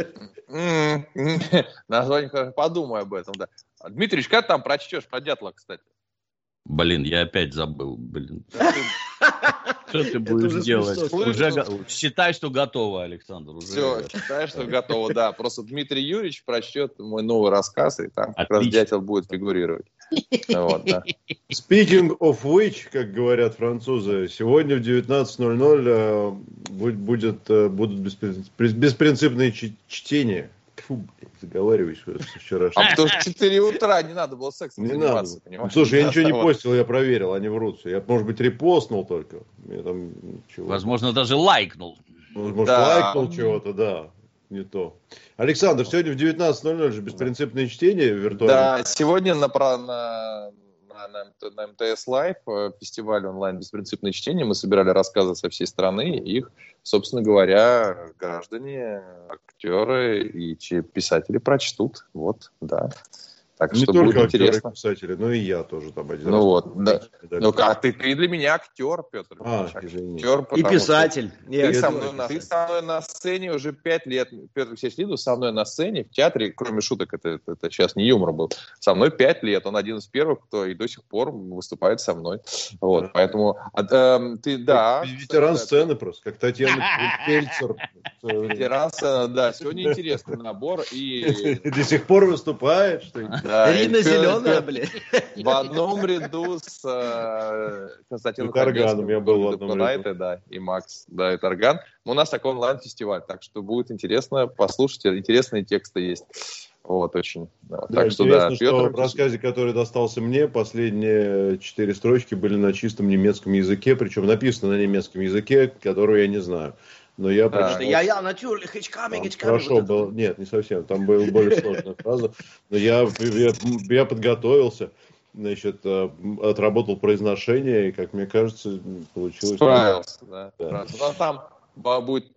Название, подумай об этом, да. Дмитрий, когда там прочтешь про дятла, кстати? Блин, я опять забыл. Блин. Что ты Это будешь уже делать? смешно. Уже считай, что готово, Александр. Уже Все, считаю, что готово, да. Просто Дмитрий Юрьевич прочтет мой новый рассказ, и там как раз Отлично. дятел будет фигурировать. Вот, да. Speaking of which, как говорят французы, сегодня в 19:00 будут беспринципные чтения. Фу, блядь, заговариваюсь вчера. А потому что в 4 утра не надо было сексом Не заниматься, надо. понимаешь? Слушай, я ничего не Вот. постил, я проверил, они врут все. Я, может быть, репостнул только. Я там ничего. Возможно, даже лайкнул. Может, Да. лайкнул чего-то, да. Не то. Александр, сегодня в 19:00 же беспринципные чтения виртуально. Да, сегодня на МТС Лайв, фестиваль онлайн «Беспринципные чтения», мы собирали рассказы со всей страны, и их, собственно говоря, граждане, актеры и писатели прочтут. Вот, да. Так Не что только будет актеры и интересно. писатели, но и я тоже там один Ну раз. вот, да. Да. Ну как, ты для меня актер, Петр. Извини. Актер, И потому писатель. что Я Ты со тоже мной писатель. на сцене уже 5 лет. Петр Алексеевич Лидов со мной на сцене, в театре, кроме шуток, это сейчас не юмор был, со мной 5 лет. Он один из первых, кто и до сих пор выступает со мной. Вот, Да. поэтому ты, да. Ветеран кстати, сцены просто, как Татьяна Пельцер. Ветеран сцены, да. Сегодня интересный набор. И До сих пор выступает, что ли? да, Рина и зеленая, блин. в одном ряду с Константином И Тарганом, я был в одном ряду. Да, и Макс, да, и Тарган. У нас такой онлайн-фестиваль, так что будет интересно послушать, интересные тексты есть. Вот, очень. Вот, Да, так что, интересно, да, что Петр... в рассказе, который достался мне, последние 4 строчки были на чистом немецком языке, причем написано на немецком языке, который я не знаю. Но я прочитал. Я натюрли, Там хорошо было. Нет, не совсем. Там была более сложная фраза. Но я подготовился, значит, отработал произношение, и, как мне кажется, получилось. Справился, да. Да. Ну, там будет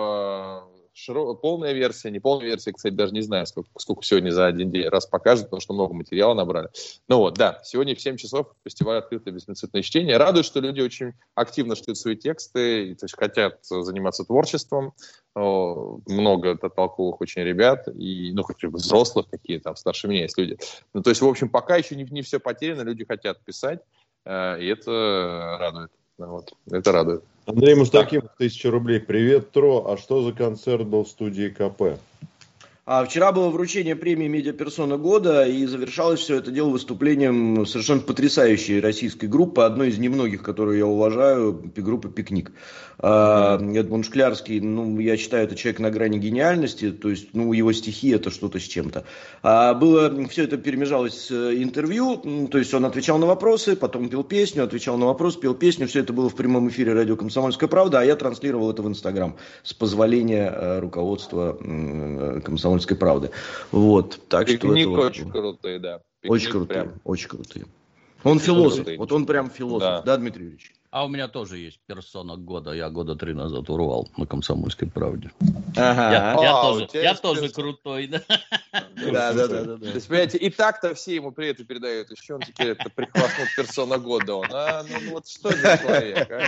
полная версия, не полная версия, кстати, даже не знаю, сколько сегодня за один день раз покажет, потому что много материала набрали. Ну вот, да, сегодня в 7 часов фестиваль «Открытое беспринципное чтение». Радует, что люди очень активно читают свои тексты, то есть хотят заниматься творчеством. Много толковых очень ребят, и, ну, хоть взрослых, какие там старше меня есть люди. Ну, то есть, в общем, пока еще не все потеряно, люди хотят писать, и это радует. Вот, это радует. Андрей Мустакимов, 1000 рублей. Привет, Тро. А что за концерт был в студии КП? Вчера было вручение премии «Медиаперсона года», и завершалось все это дело выступлением совершенно потрясающей российской группы, одной из немногих, которую я уважаю, группы «Пикник». Эдмунд Шклярский, я считаю, это человек на грани гениальности, то есть, его стихи – это что-то с чем-то. Все это перемежалось с интервью, то есть он отвечал на вопросы, потом пел песню, отвечал на вопросы, пел песню, все это было в прямом эфире радио «Комсомольская правда», а я транслировал это в Инстаграм с позволения руководства «Комсомольской правды». Вот, так что Пикник это очень крутые, да. очень крутые, очень крутые. Он философ, вот он прям философ, да, Дмитрий Юрьевич? А у меня тоже есть персона года. Я года 3 назад урвал на «Комсомольской правде». Ага. Я тоже крутой, да? Да. То есть, понимаете, и так-то все ему привет передают. Еще он теперь это прихвастнул персона года. Вот что за человек, а?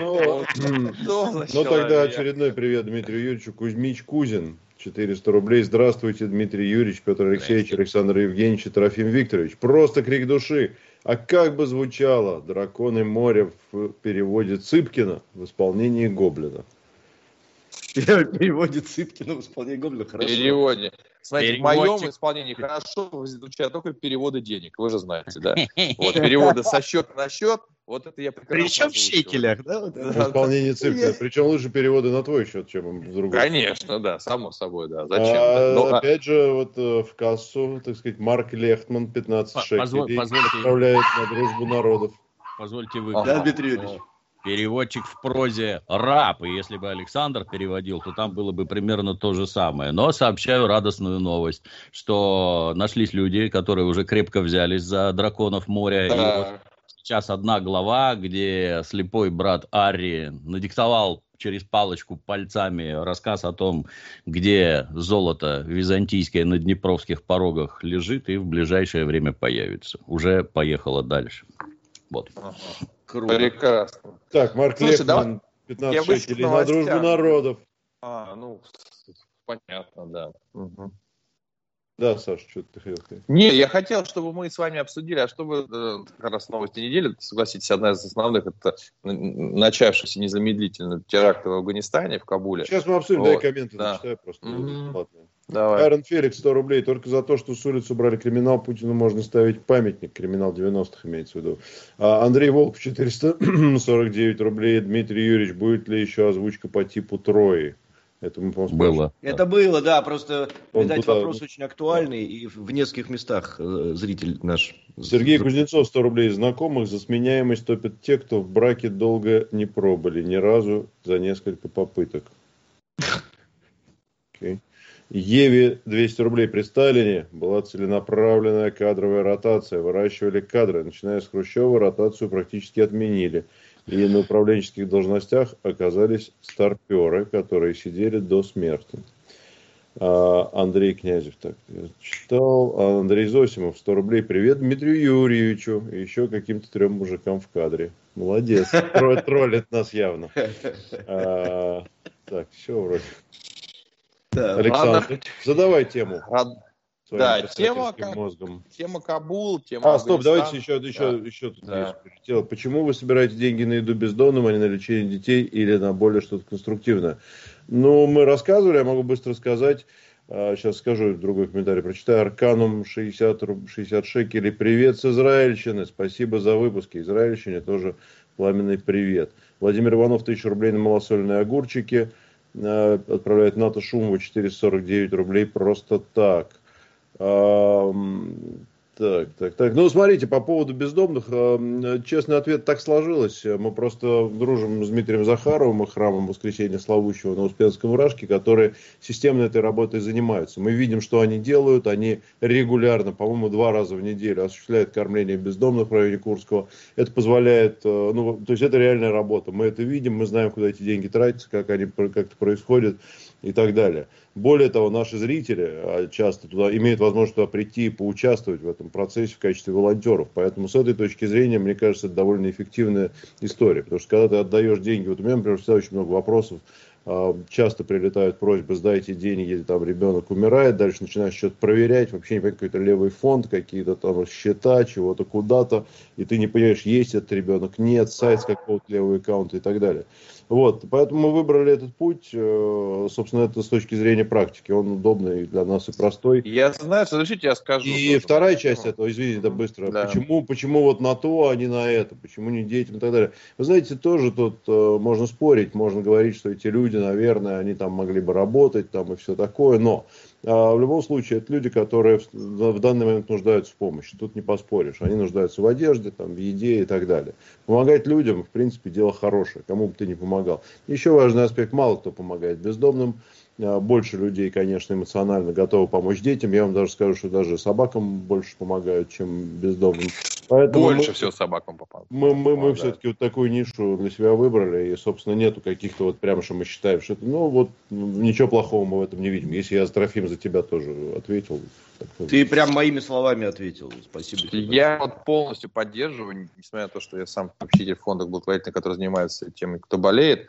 Ну, тогда очередной привет Дмитрию Юрьевичу. Кузьмич Кузин, 400 рублей. Здравствуйте, Дмитрий Юрьевич, Петр Алексеевич, Александр Евгеньевич и Трофим Викторович. Просто крик души. А как бы звучало «Драконы моря» в переводе Цыпкина в исполнении Гоблина? В переводе Цыпкина в исполнении Гоблина хорошо. В переводе. Смотрите, в Переводчик. моем исполнении хорошо звучат только переводы денег, вы же знаете, да. Вот, переводы со счета на счет, Вот это я прекрасно Причем в озвучил. шекелях, да? Вот В это? исполнении Цыпкина. Причем лучше переводы на твой счет, чем в другой. Конечно, да, само собой, да. Зачем? Ну, Опять же, вот в кассу, так сказать, Марк Лехтман 15 шекелей отправляет на дружбу народов. Позвольте Да, выключить. Дмитрий Юрьевич. Переводчик в прозе раб, и если бы Александр переводил, то там было бы примерно то же самое. Но сообщаю радостную новость, что нашлись люди, которые уже крепко взялись за драконов моря. И вот сейчас одна глава, где слепой брат Арри надиктовал через палочку пальцами рассказ о том, где золото византийское на днепровских порогах лежит и в ближайшее время появится. Уже поехала дальше. Вот. Круто. прекрасно. Так, Марк Слушай, Лехтман, я 15 быстро шекелей к на дружбу новостям. народов. Ну, понятно, да. Угу. Да, Саша, что ты хотел сказать? Не, я хотел, чтобы мы с вами обсудили, а что вы, как раз новости недели, согласитесь, одна из основных, это начавшийся незамедлительно теракт в Афганистане, в Кабуле. Сейчас мы обсудим, Вот, дай комменты да. зачитаю просто. Ладно. Давай. Айрон Феликс, 100 рублей. Только за то, что с улицы убрали криминал, Путину можно ставить памятник. Криминал 90-х имеется в виду. Андрей Волков, 449 рублей. Дмитрий Юрьевич, будет ли еще озвучка по типу Трои? Это мы, по-моему, Было. Это было, да, просто, Он видать, туда- вопрос очень актуальный, и в нескольких местах зритель наш... Сергей Кузнецов, 100 рублей. Знакомых за сменяемость топят те, кто в браке долго не пробовали. Ни разу за несколько попыток. Окей. Еве 200 рублей. При Сталине была целенаправленная кадровая ротация. Выращивали кадры. Начиная с Хрущева, ротацию практически отменили. И на управленческих должностях оказались старперы, которые сидели до смерти. Андрей Князев, так, я читал. Андрей Зосимов, 100 рублей. Привет Дмитрию Юрьевичу и еще каким-то 3 мужикам в кадре. Молодец. Троллит нас явно. Так, все вроде. Да. Александр, задавай тему. Своим Да, писательским мозгом. тема Кабул, тема Стоп, давайте Афганистан. еще тут Да. есть. Почему вы собираете деньги на еду бездомным, а не на лечение детей или на более что-то конструктивное? Ну, мы рассказывали, я могу быстро сказать. Сейчас скажу, другой комментарий прочитаю. Арканум 60 шекелей. Привет с Израильщины. Спасибо за выпуски. Израильщине тоже пламенный привет. Владимир Иванов 1000 рублей на малосольные огурчики. Отправляет Ната Шумова 449 рублей просто так. Так. Ну, смотрите, по поводу бездомных, честный ответ, так сложилось. Мы просто дружим с Дмитрием Захаровым и храмом Воскресения Славущего на Успенском Вражке, которые системно этой работой занимаются. Мы видим, что они делают. Они регулярно, по-моему, 2 раза в неделю осуществляют кормление бездомных в районе Курского. Это позволяет, то есть это реальная работа. Мы это видим, мы знаем, куда эти деньги тратятся, как это происходит и так далее. Более того, наши зрители часто туда имеют возможность туда прийти и поучаствовать в этом процессе в качестве волонтеров. Поэтому с этой точки зрения, мне кажется, это довольно эффективная история. Потому что когда ты отдаешь деньги, вот у меня, например, всегда очень много вопросов. Часто прилетают просьбы, сдайте деньги, там ребенок умирает, дальше начинаешь что-то проверять, вообще не понимаешь, какой-то левый фонд, какие-то там счета, чего-то куда-то, и ты не понимаешь, есть этот ребенок, нет, сайт с какого-то левого аккаунта и так далее. Вот, поэтому мы выбрали этот путь, собственно, это с точки зрения практики, он удобный для нас и простой. Я знаю, разрешите, я скажу. И вторая часть этого, извините, да быстро, Да. почему вот на то, а не на это, почему не детям и так далее. Вы знаете, тоже тут можно спорить, можно говорить, что эти люди, наверное, они там могли бы работать там и все такое, но в любом случае это люди, которые в данный момент нуждаются в помощи, тут не поспоришь, они нуждаются в одежде, там, в еде и так далее. Помогать людям, в принципе, дело хорошее, кому бы ты ни помогал. Еще важный аспект, мало кто помогает бездомным. Больше людей, конечно, эмоционально готовы помочь детям. Я вам даже скажу, что даже собакам больше помогают, чем бездомным. Поэтому Больше всего собакам попало. Мы все-таки вот такую нишу для себя выбрали. И, собственно, нету каких-то вот прямо, что мы считаем, что это, ничего плохого мы в этом не видим. Если я, Трофим, за тебя тоже ответил. Ты прям моими словами ответил. Спасибо тебе. Я вот полностью поддерживаю, несмотря на то, что я сам учитель в фондах благотворительных, который занимается тем, кто болеет.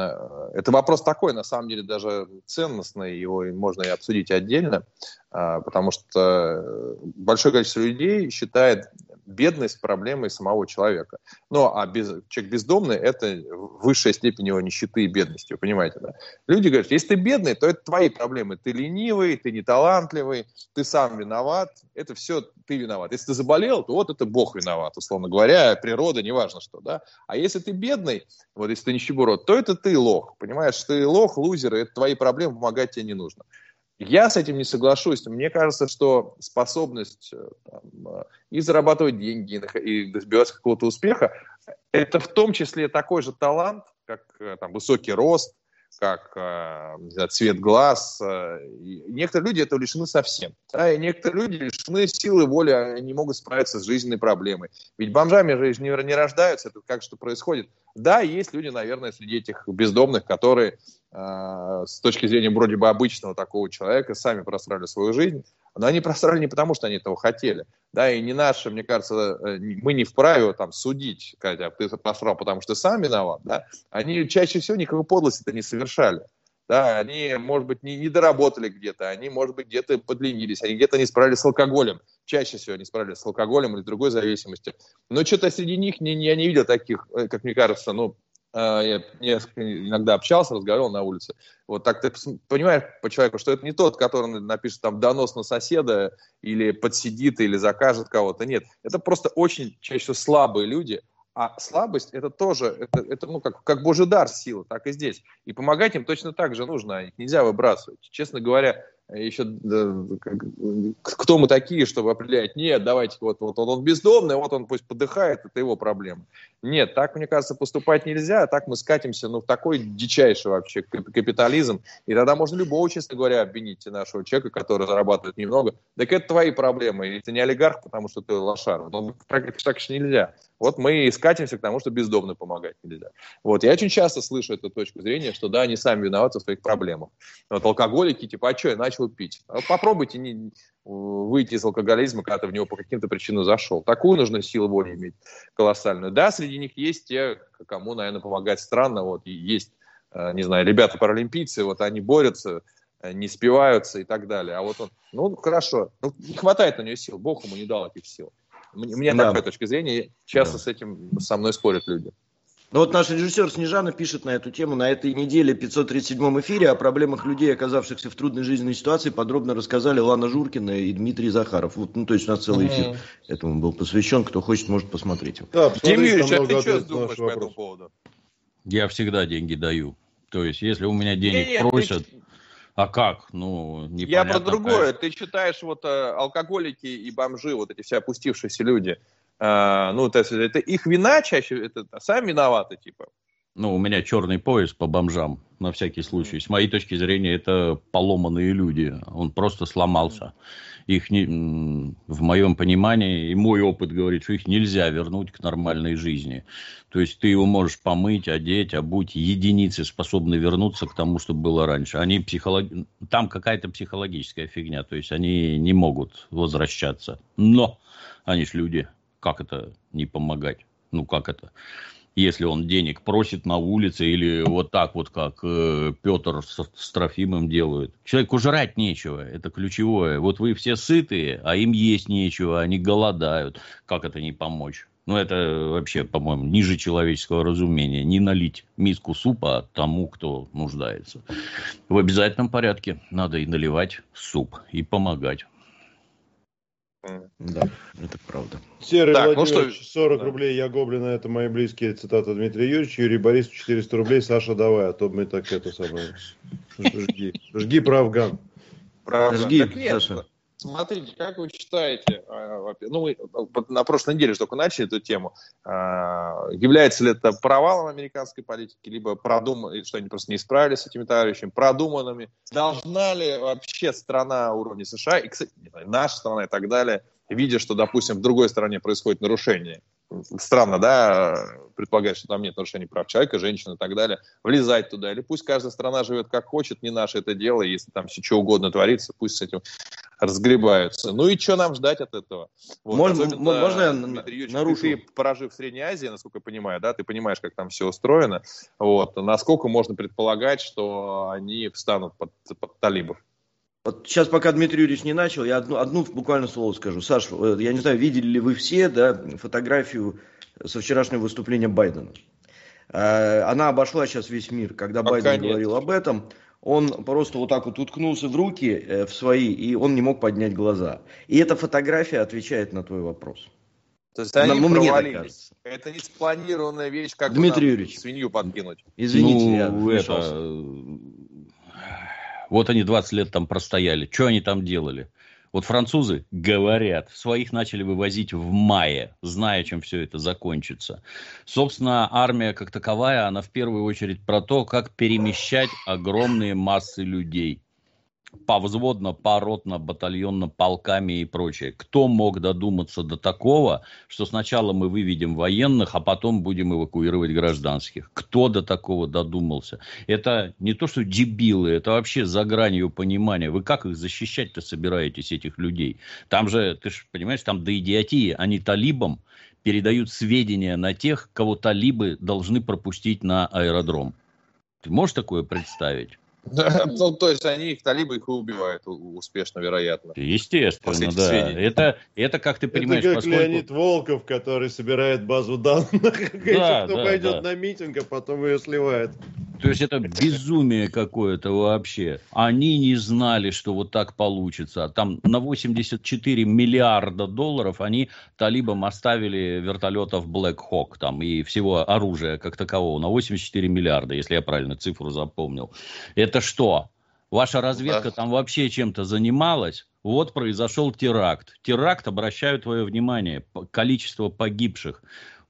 Это вопрос такой, на самом деле, даже ценностный, его можно и обсудить отдельно, потому что большое количество людей считает бедность проблемой самого человека. Ну, а человек бездомный – это высшая степень его нищеты и бедности, вы понимаете, да? Люди говорят, если ты бедный, то это твои проблемы. Ты ленивый, ты неталантливый, ты сам виноват, это все ты виноват. Если ты заболел, то вот это Бог виноват, условно говоря, природа, неважно что, да? А если ты бедный, вот если ты нищеброд, то это ты лох, понимаешь? Ты лох, лузер, и это твои проблемы, помогать тебе не нужно. Я с этим не соглашусь. Мне кажется, что способность и зарабатывать деньги, и добиваться какого-то успеха, это в том числе такой же талант, как там, высокий рост, как цвет глаз. И некоторые люди этого лишены совсем. Да, и некоторые люди лишены силы воли, они не могут справиться с жизненной проблемой. Ведь бомжами же не рождаются, это как что происходит. Да, есть люди, наверное, среди этих бездомных, которые с точки зрения вроде бы обычного такого человека сами просрали свою жизнь, но они просрали не потому, что они этого хотели. Да, и не наше, мне кажется, мы не вправе там судить, когда ты просрал, потому что ты сам виноват. Да? Они чаще всего никакой подлости-то не совершали. Да, они, может быть, не доработали где-то, они, может быть, где-то подленились, они где-то не справились с алкоголем. Чаще всего не справились с алкоголем или другой зависимостью. Но что-то среди них я не видел таких, как мне кажется, я иногда общался, разговаривал на улице. Вот так ты понимаешь по человеку, что это не тот, который напишет там донос на соседа или подсидит, или закажет кого-то. Нет, это просто очень чаще всего слабые люди. А слабость это тоже, это ну, как Божий дар, сила, так и здесь. И помогать им точно так же нужно, их нельзя выбрасывать. Честно говоря, еще кто мы такие, чтобы определять, нет, давайте, вот он бездомный, вот он пусть подыхает, это его проблема. Нет, так, мне кажется, поступать нельзя, так мы скатимся в такой дичайший вообще капитализм, и тогда можно любого, честно говоря, обвинить нашего человека, который зарабатывает немного. Так это твои проблемы, и ты не олигарх, потому что ты лошара. Но так же нельзя. Вот мы и скатимся к тому, что бездомным помогать нельзя. Вот. Я очень часто слышу эту точку зрения, что да, они сами виноваты в своих проблемах. Вот алкоголики, типа, а что, я начал пить. Попробуйте выйти из алкоголизма, когда ты в него по каким-то причинам зашел. Такую нужно силу воли иметь колоссальную. Да, среди них есть те, кому, наверное, помогать странно. Вот. И есть, не знаю, ребята-паралимпийцы, вот они борются, не спиваются и так далее. А вот он, хорошо, не хватает на нее сил, Бог ему не дал этих сил. Мне такая точка зрения, часто с этим со мной спорят люди. Ну вот наш режиссер Снежана пишет на эту тему. На этой неделе, 537-м эфире, о проблемах людей, оказавшихся в трудной жизненной ситуации, подробно рассказали Лана Журкина и Дмитрий Захаров. Вот, то есть у нас целый эфир этому был посвящен. Кто хочет, может посмотреть. Да, Дим Юрьевич, а ты что думаешь по этому поводу? Я всегда деньги даю. То есть, если у меня денег просят... А как? Непонятно. Я про другое. Ты считаешь, алкоголики и бомжи, вот эти все опустившиеся люди, это их вина чаще, это сами виноваты, типа? У меня черный пояс по бомжам, на всякий случай. С моей точки зрения, это поломанные люди. Он просто сломался. Их в моем понимании, и мой опыт говорит, что их нельзя вернуть к нормальной жизни. То есть ты его можешь помыть, одеть, обуть. Единицы способны вернуться к тому, что было раньше. Там какая-то психологическая фигня. То есть они не могут возвращаться. Но они ж люди. Как это не помогать? Как это? Если он денег просит на улице или вот так вот, как Петр с Трофимом делают. Человеку жрать нечего, это ключевое. Вот вы все сытые, а им есть нечего, они голодают. Как это не помочь? Это вообще, по-моему, ниже человеческого разумения. Не налить миску супа тому, кто нуждается. В обязательном порядке надо и наливать суп, и помогать. Да, это правда. Серый Владимирович, 40 рублей, я гоблина, это мои близкие, цитата Дмитрия Юрьевича. Юрий Борисович, 400 рублей, Саша, давай, а то мы так это самое, жги про Афган. Жги, Саша. Смотрите, как вы считаете, мы на прошлой неделе только начали эту тему, является ли это провалом американской политики, либо что они просто не справились с этими товарищами, продуманными? Должна ли вообще страна уровня США, и, кстати, наша страна и так далее, видя, что, допустим, в другой стране происходит нарушение, странно, да, предполагать, что там нет нарушений прав человека, женщин и так далее, влезать туда, или пусть каждая страна живет как хочет, не наше это дело, если там все что угодно творится, пусть с этим разгребаются. И что нам ждать от этого? Можно я нарушу? Ты, прожив в Средней Азии, насколько я понимаю, да, ты понимаешь, как там все устроено, насколько можно предполагать, что они встанут под талибов? Вот сейчас, пока Дмитрий Юрьевич не начал, я одну буквально слово скажу. Саш, я не знаю, видели ли вы все, да, фотографию со вчерашнего выступления Байдена. Она обошла сейчас весь мир. Когда Пока Байден нет. говорил об этом, он просто вот так вот уткнулся в руки в свои, и он не мог поднять глаза. И эта фотография отвечает на твой вопрос. То есть они Мне так провалились. кажется. Это не спланированная вещь, как Дмитрий нам Юрьевич. свинью подкинуть. Извините, я вмешался. Вот они 20 лет там простояли. Что они там делали? Вот французы говорят, своих начали вывозить в мае, зная, чем все это закончится. Собственно, армия как таковая, она в первую очередь про то, как перемещать огромные массы людей. Повзводно, поротно, батальонно, полками и прочее. Кто мог додуматься до такого, что сначала мы выведем военных, а потом будем эвакуировать гражданских? Кто до такого додумался? Это не то, что дебилы, это вообще за гранью понимания. Вы как их защищать-то собираетесь, этих людей? Там же, ты же понимаешь, там до идиотии. Они талибам передают сведения на тех, кого талибы должны пропустить на аэродром. Ты можешь такое представить? Ну, то есть они, талибы, их и убивают успешно, вероятно. Естественно, да. Это, как ты понимаешь, это как Леонид Волков, который собирает базу данных, кто пойдет на митинг, а потом ее сливает. То есть это безумие какое-то вообще. Они не знали, что вот так получится. Там на 84 миллиарда долларов они талибам оставили вертолетов Black Hawk там, и всего оружия как такового. На 84 миллиарда, если я правильно цифру запомнил. Это что? Ваша разведка там вообще чем-то занималась? Вот произошел теракт. Теракт, обращаю твое внимание, количество погибших.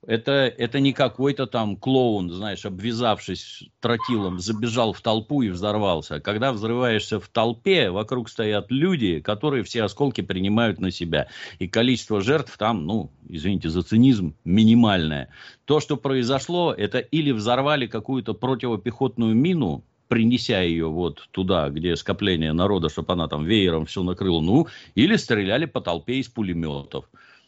Это не какой-то там клоун, знаешь, обвязавшись тротилом, забежал в толпу и взорвался. Когда взрываешься в толпе, вокруг стоят люди, которые все осколки принимают на себя. И количество жертв там, извините за цинизм, минимальное. То, что произошло, это или взорвали какую-то противопехотную мину, принеся ее вот туда, где скопление народа, чтобы она там веером все накрыла, или стреляли по толпе из пулеметов.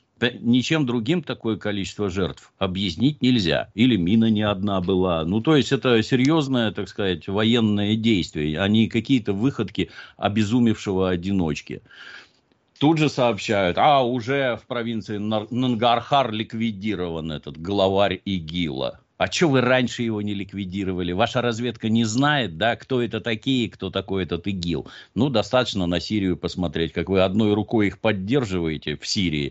Ничем другим такое количество жертв объяснить нельзя. Или мина не одна была. То есть это серьезное, так сказать, военное действие, а не какие-то выходки обезумевшего одиночки. Тут же сообщают, уже в провинции Нангархар ликвидирован этот главарь ИГИЛа. А что вы раньше его не ликвидировали? Ваша разведка не знает, да, кто это такие, кто такой этот ИГИЛ. Достаточно на Сирию посмотреть, как вы одной рукой их поддерживаете в Сирии,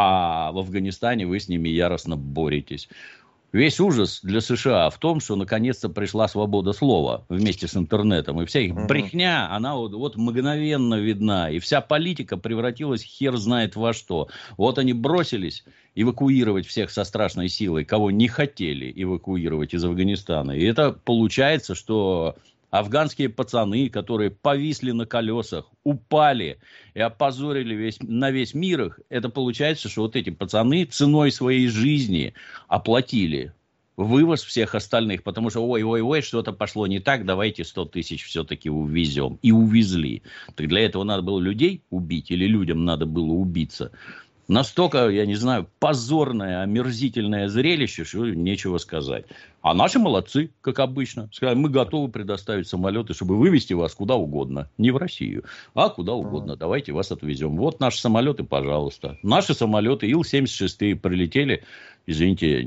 а в Афганистане вы с ними яростно боретесь. Весь ужас для США в том, что наконец-то пришла свобода слова вместе с интернетом. И вся их брехня, она вот мгновенно видна. И вся политика превратилась хер знает во что. Вот они бросились эвакуировать всех со страшной силой, кого не хотели эвакуировать из Афганистана. И это получается, что афганские пацаны, которые повисли на колесах, упали и опозорили на весь мир их, это получается, что вот эти пацаны ценой своей жизни оплатили вывоз всех остальных, потому что ой, что-то пошло не так, давайте 100 тысяч все-таки увезем. И увезли. Так для этого надо было людей убить или людям надо было убиться? Настолько, я не знаю, позорное, омерзительное зрелище, что нечего сказать. А наши молодцы, как обычно. Сказали, мы готовы предоставить самолеты, чтобы вывезти вас куда угодно. Не в Россию, а куда угодно. Давайте вас отвезем. Вот наши самолеты, пожалуйста. Наши самолеты Ил-76 прилетели. Извините,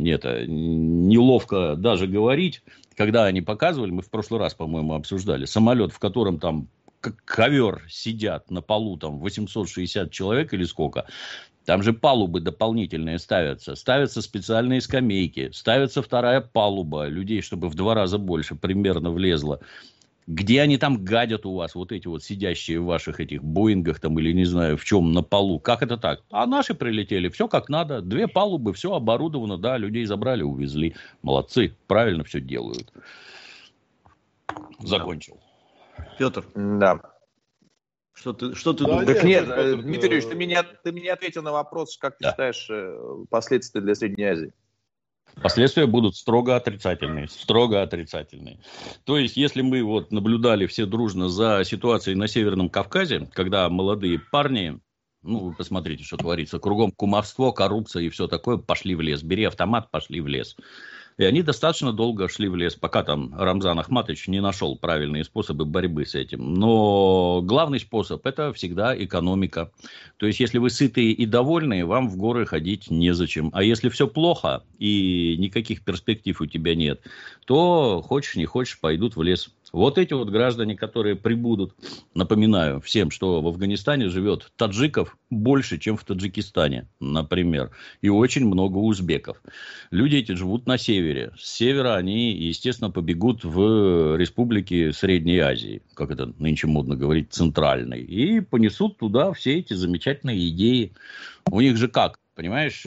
неловко даже говорить. Когда они показывали, мы в прошлый раз, по-моему, обсуждали, самолет, в котором там как ковер сидят на полу там 860 человек или сколько. Там же палубы дополнительные ставятся. Ставятся специальные скамейки. Ставится вторая палуба. Людей, чтобы в 2 раза больше примерно влезло. Где они там гадят у вас? Вот эти вот сидящие в ваших этих Боингах там или не знаю в чем на полу. Как это так? А наши прилетели. Все как надо. 2 палубы. Все оборудовано. Да, людей забрали, увезли. Молодцы. Правильно все делают. Закончил. Петр. Да. Что ты думаешь? Так нет, Дмитрий Юрьевич, ты мне ответил на вопрос, как ты считаешь последствия для Средней Азии? Последствия будут строго отрицательные. Строго отрицательные. То есть, если мы вот наблюдали все дружно за ситуацией на Северном Кавказе, когда молодые парни, вы посмотрите, что творится, кругом кумовство, коррупция и все такое, пошли в лес. Бери автомат, пошли в лес. И они достаточно долго шли в лес, пока там Рамзан Ахматович не нашел правильные способы борьбы с этим. Но главный способ – это всегда экономика. То есть, если вы сытые и довольные, вам в горы ходить незачем. А если все плохо и никаких перспектив у тебя нет, то хочешь не хочешь, пойдут в лес. Вот эти вот граждане, которые прибудут, напоминаю всем, что в Афганистане живет таджиков больше, чем в Таджикистане, например, и очень много узбеков. Люди эти живут на севере. С севера они, естественно, побегут в республики Средней Азии, как это нынче модно говорить, центральной, и понесут туда все эти замечательные идеи. У них же как? Понимаешь,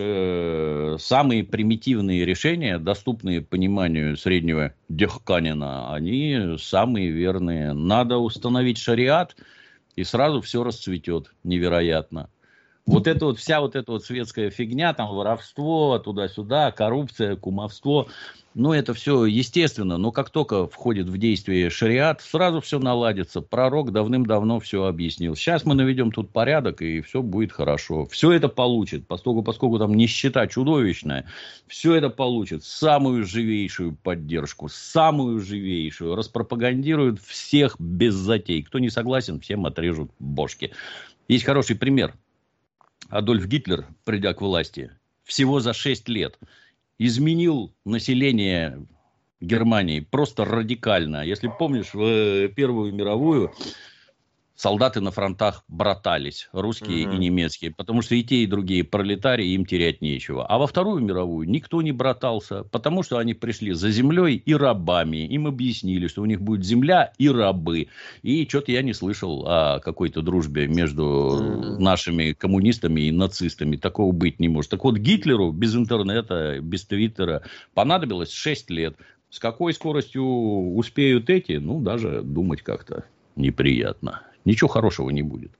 самые примитивные решения, доступные пониманию среднего дехканина, они самые верные. Надо установить шариат, и сразу все расцветет невероятно. Вот это вот, вся вот эта вот светская фигня, там воровство, туда-сюда, коррупция, кумовство, ну это все естественно, но как только входит в действие шариат, сразу все наладится. Пророк давным-давно все объяснил. Сейчас мы наведем тут порядок, и все будет хорошо. Все это получит, поскольку там нищета чудовищная, все это получит самую живейшую поддержку, самую живейшую. Распропагандируют всех без затей. Кто не согласен, всем отрежут бошки. Есть хороший пример. Адольф Гитлер, придя к власти, всего за 6 лет изменил население Германии просто радикально. Если помнишь, в Первую мировую солдаты на фронтах братались, русские и немецкие, потому что и те, и другие пролетарии, им терять нечего. А во Вторую мировую никто не братался, потому что они пришли за землей и рабами. Им объяснили, что у них будет земля и рабы. И что-то я не слышал о какой-то дружбе между нашими коммунистами и нацистами. Такого быть не может. Так вот, Гитлеру без интернета, без твиттера понадобилось 6 лет. С какой скоростью успеют эти, ну, даже думать как-то неприятно. Ничего хорошего не будет.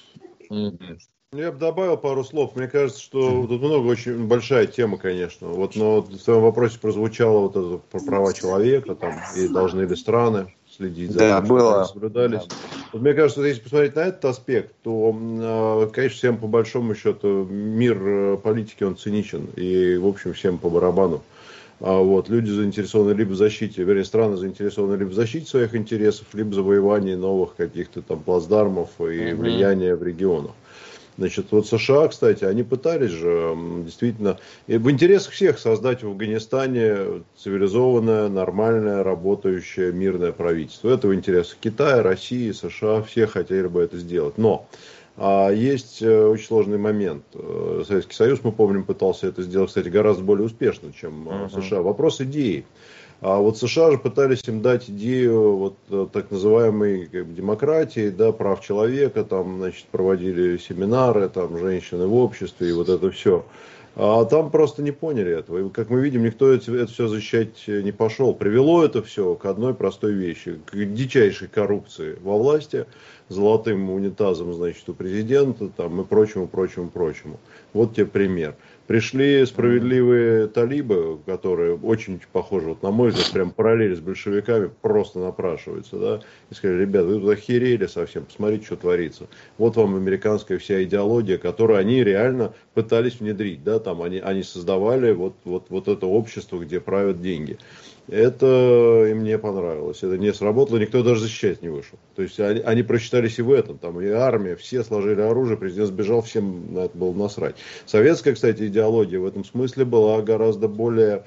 Я бы добавил пару слов. Мне кажется, что тут много, очень большая тема, конечно. Вот, но в своем вопросе прозвучало вот это про права человека, там, и должны ли страны следить за тем, чтобы они соблюдались. Да. Вот мне кажется, если посмотреть на этот аспект, то, конечно, всем по большому счету мир политики, он циничен. И, в общем, всем по барабану. Вот, люди заинтересованы либо в защите, вернее, страны заинтересованы либо в защите своих интересов, либо в завоевании новых каких-то там плацдармов и влияния в регионах. Значит, вот США, кстати, они пытались же действительно, в интересах всех создать в Афганистане цивилизованное, нормальное, работающее, мирное правительство. Это в интересах Китая, России, США, все хотели бы это сделать. Но есть очень сложный момент. Советский Союз, мы помним, пытался это сделать, кстати, гораздо более успешно, чем США. Вопрос идеи. А вот США же пытались им дать идею вот так называемой демократии, да, прав человека, там, значит, проводили семинары, там, женщины в обществе и вот это все. А там просто не поняли этого. И, как мы видим, никто это все защищать не пошел. Привело это все к одной простой вещи, к дичайшей коррупции во власти, золотым унитазом, значит, у президента, там, и прочему. Вот тебе пример. Пришли справедливые талибы, которые очень похожи, вот, на мой взгляд, прям параллели с большевиками, просто напрашиваются, да, и сказали: ребята, вы тут охерели совсем, посмотрите, что творится. Вот вам американская вся идеология, которую они реально пытались внедрить, да, там они создавали вот это общество, где правят деньги. Это им не понравилось, это не сработало, никто даже защищать не вышел. То есть они просчитались и в этом, там и армия, все сложили оружие, президент сбежал, всем на это было насрать. Советская, кстати, идеология в этом смысле была гораздо более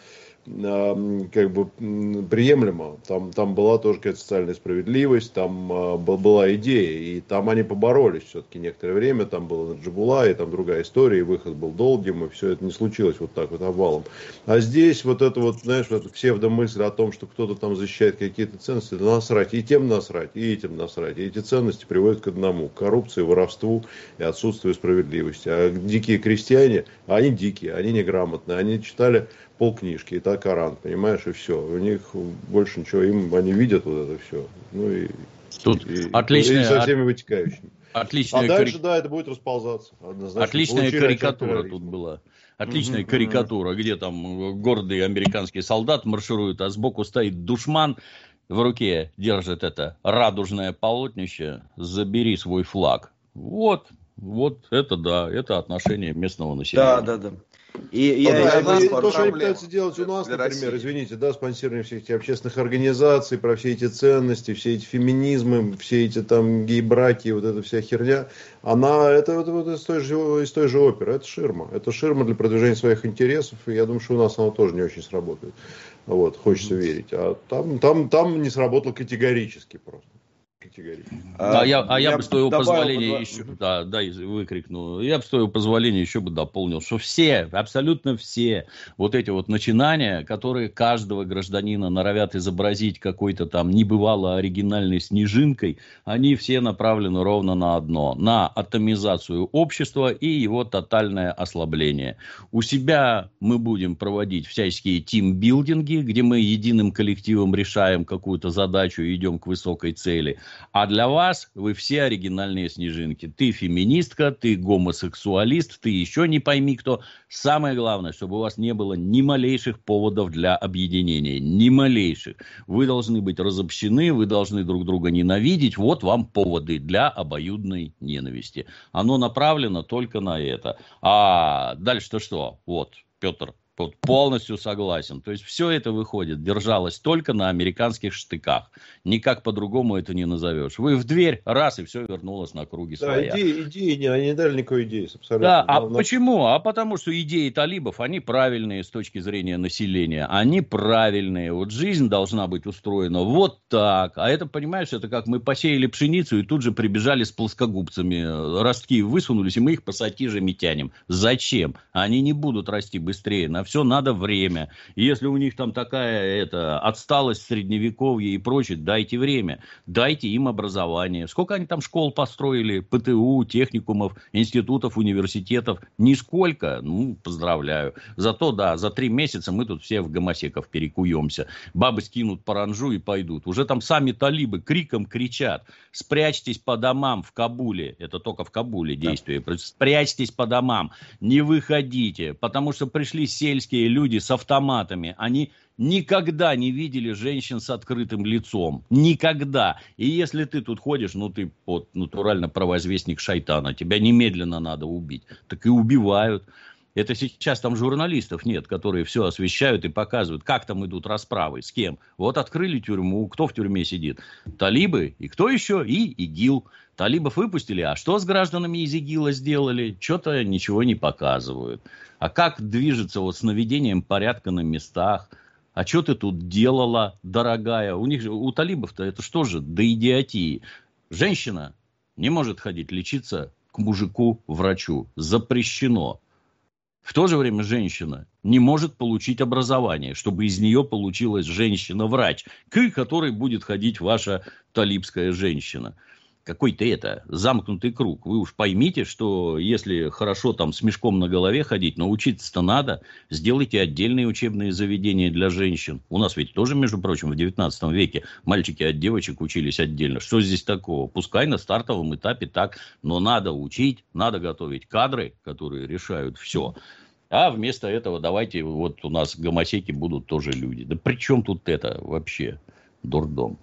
как бы приемлемо. Там была тоже какая-то социальная справедливость, там была идея, и там они поборолись все-таки некоторое время, там было Наджибулла, и там другая история, и выход был долгим, и все это не случилось вот так вот обвалом. А здесь вот это вот, знаешь, вот эта псевдомысль о том, что кто-то там защищает какие-то ценности, да насрать, и тем насрать, и этим насрать, и эти ценности приводят к одному: к коррупции, воровству и отсутствию справедливости. А дикие крестьяне, они дикие, они неграмотные, они читали полкнижки, и так Коран, понимаешь, и все. У них больше ничего, они видят вот это все. Ну и, тут и со всеми вытекающими. Отличная дальше, да, это будет расползаться. Однозначно. Отличная карикатура тут была. Отличная карикатура, где там гордый американский солдат марширует, а сбоку стоит душман, в руке держит это радужное полотнище: забери свой флаг. Вот это да, это отношение местного населения. Да. То, что они пытаются делать у нас, например, извините, да, спонсирование всех этих общественных организаций, про все эти ценности, все эти феминизмы, все эти там гей-браки, вот эта вся херня, это из той же оперы, это ширма. Это ширма для продвижения своих интересов, и я думаю, что у нас она тоже не очень сработает. Вот, хочется верить. А там не сработало категорически просто. Я бы с твоего позволения еще, выкрикнул, я бы с твоего позволения еще бы дополнил, что все, абсолютно все вот эти вот начинания, которые каждого гражданина норовят изобразить какой-то там небывало оригинальной снежинкой, они все направлены ровно на одно, на атомизацию общества и его тотальное ослабление. У себя мы будем проводить всяческие тимбилдинги, где мы единым коллективом решаем какую-то задачу и идем к высокой цели. А для вас вы все оригинальные снежинки. Ты феминистка, ты гомосексуалист, ты еще не пойми кто. Самое главное, чтобы у вас не было ни малейших поводов для объединения. Ни малейших. Вы должны быть разобщены, вы должны друг друга ненавидеть. Вот вам поводы для обоюдной ненависти. Оно направлено только на это. А дальше-то что? Вот, Петр. Тут полностью согласен. То есть все это выходит, держалось только на американских штыках. Никак по-другому это не назовешь. Вы в дверь, раз, и все вернулось на круги своя. Идеи, они не дали никакой идеи. Да, почему? А потому что идеи талибов, они правильные с точки зрения населения. Они правильные. Вот жизнь должна быть устроена вот так. А это, понимаешь, это как мы посеяли пшеницу и тут же прибежали с плоскогубцами. Ростки высунулись, и мы их пассатижами тянем. Зачем? Они не будут расти быстрее. На все надо время. И если у них там такая отсталость, средневековье и прочее, дайте время. Дайте им образование. Сколько они там школ построили? ПТУ, техникумов, институтов, университетов? Нисколько. Ну, поздравляю. Зато, да, за 3 месяца мы тут все в гомосеков перекуемся. Бабы скинут паранджу и пойдут. Уже там сами талибы криком кричат. Спрячьтесь по домам в Кабуле. Это только в Кабуле действие. Спрячьтесь по домам. Не выходите. Потому что пришли сельские люди с автоматами, они никогда не видели женщин с открытым лицом. Никогда. И если ты тут ходишь, ты вот натурально провозвестник шайтана, тебя немедленно надо убить. Так и убивают. Это сейчас там журналистов нет, которые все освещают и показывают, как там идут расправы, с кем. Вот открыли тюрьму, кто в тюрьме сидит? Талибы, и кто еще? И ИГИЛ. Талибов выпустили, а что с гражданами из ИГИЛа сделали? Что-то ничего не показывают. А как движется вот с наведением порядка на местах? А что ты тут делала, дорогая? У талибов-то это что же, до идиотии. Женщина не может ходить лечиться к мужику-врачу. Запрещено. В то же время женщина не может получить образование, чтобы из нее получилась женщина-врач, к которой будет ходить ваша талибская женщина. Какой-то замкнутый круг. Вы уж поймите, что если хорошо там с мешком на голове ходить, научиться-то надо. Сделайте отдельные учебные заведения для женщин. У нас ведь тоже, между прочим, в 19 веке мальчики от девочек учились отдельно. Что здесь такого? Пускай на стартовом этапе так, но надо учить, надо готовить кадры, которые решают все. А вместо этого давайте, вот у нас гомосеки будут тоже люди. Да при чем тут это вообще? Дурдом.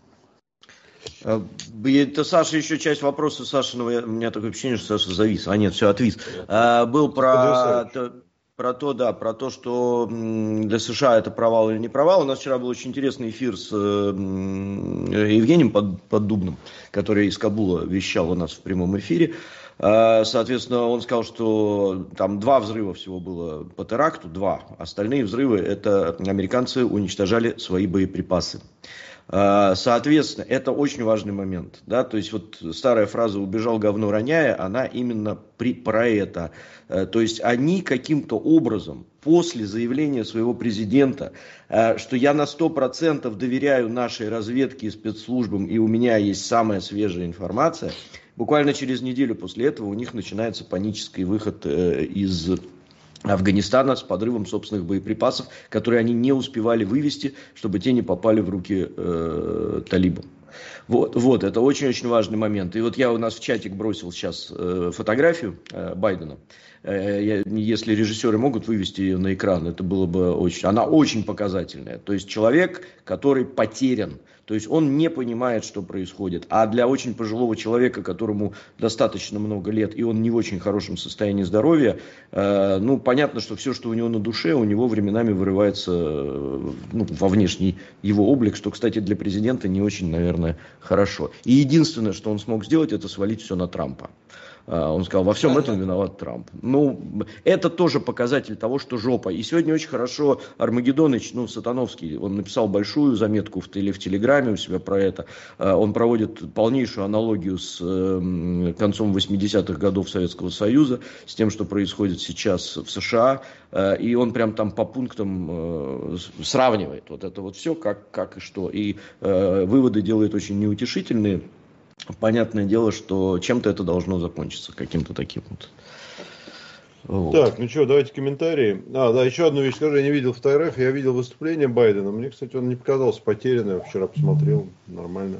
Это Саша, еще часть вопроса Сашиного, у меня такое ощущение, что Саша завис. А нет, все, отвис. Был про то, что для США это провал или не провал. У нас вчера был очень интересный эфир с Евгением Поддубным, который из Кабула вещал у нас в прямом эфире. Соответственно, он сказал, что там 2 взрыва всего было по теракту, 2. Остальные взрывы, это американцы уничтожали свои боеприпасы. Соответственно, это очень важный момент. Да? То есть, вот старая фраза «убежал говно роняя», она именно про это. То есть, они каким-то образом после заявления своего президента, что я на 100% доверяю нашей разведке и спецслужбам, и у меня есть самая свежая информация, буквально через неделю после этого у них начинается панический выход из Афганистана с подрывом собственных боеприпасов, которые они не успевали вывести, чтобы те не попали в руки талибам. Вот, это очень-очень важный момент. И вот я у нас в чатик бросил сейчас фотографию Байдена. Если режиссеры могут вывести ее на экран, это было бы очень... Она очень показательная. То есть человек, который потерян. То есть он не понимает, что происходит. А для очень пожилого человека, которому достаточно много лет, и он не в очень хорошем состоянии здоровья, понятно, что все, что у него на душе, у него временами вырывается во внешний его облик, что, кстати, для президента не очень, наверное, хорошо. И единственное, что он смог сделать, это свалить все на Трампа. Он сказал, во всем этом виноват Трамп. Это тоже показатель того, что жопа. И сегодня очень хорошо Армагеддоныч, Сатановский, он написал большую заметку в Телеграме у себя про это. Он проводит полнейшую аналогию с концом 80-х годов Советского Союза, с тем, что происходит сейчас в США. И он прям там по пунктам сравнивает вот это вот все, как и что. И выводы делает очень неутешительные. Понятное дело, что чем-то это должно закончиться, каким-то таким вот. Так, давайте комментарии. Еще одну вещь скажу, я не видел фотографии, я видел выступление Байдена. Мне, кстати, он не показался потерянным, вчера посмотрел, нормально.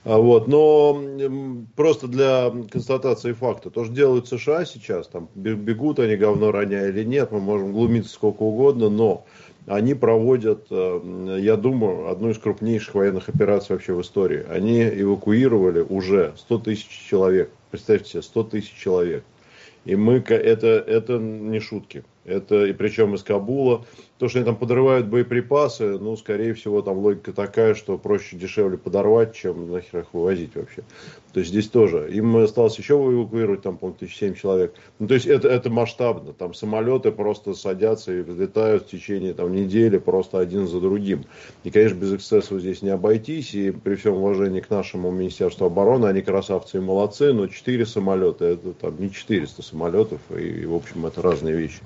Но просто для констатации факта, то, что делают США сейчас, там бегут они говно роняя или нет, мы можем глумиться сколько угодно, но они проводят, я думаю, одну из крупнейших военных операций вообще в истории. Они эвакуировали уже 100 тысяч человек. Представьте себе, 100 тысяч человек. И это не шутки. Это, и причем из Кабула. То, что они там подрывают боеприпасы, скорее всего, там логика такая, что проще, дешевле подорвать, чем нахер их вывозить вообще. То есть здесь тоже. Им осталось еще эвакуировать, там, по-моему, 1007 человек. То есть это масштабно. Там самолеты просто садятся и взлетают в течение недели просто один за другим. И, конечно, без эксцессов здесь не обойтись. И при всем уважении к нашему Министерству обороны, они красавцы и молодцы, но 4 самолета, это там не 400 самолетов. И в общем, это разные вещи.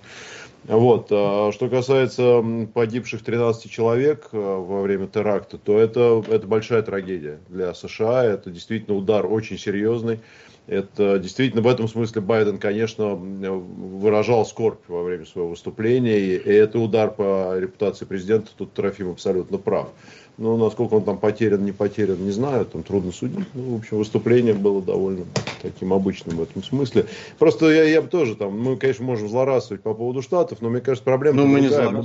Что касается погибших 13 человек во время теракта, то это большая трагедия для США. Это действительно удар очень серьезный. Это действительно в этом смысле Байден, конечно, выражал скорбь во время своего выступления. И это удар по репутации президента. Тут Трофим абсолютно прав. Насколько он там потерян, не потерян, не знаю, там трудно судить. В общем, выступление было довольно таким обычным в этом смысле. Просто я бы тоже мы, конечно, можем злорадствовать по поводу Штатов, но мне кажется, проблема другая. Мы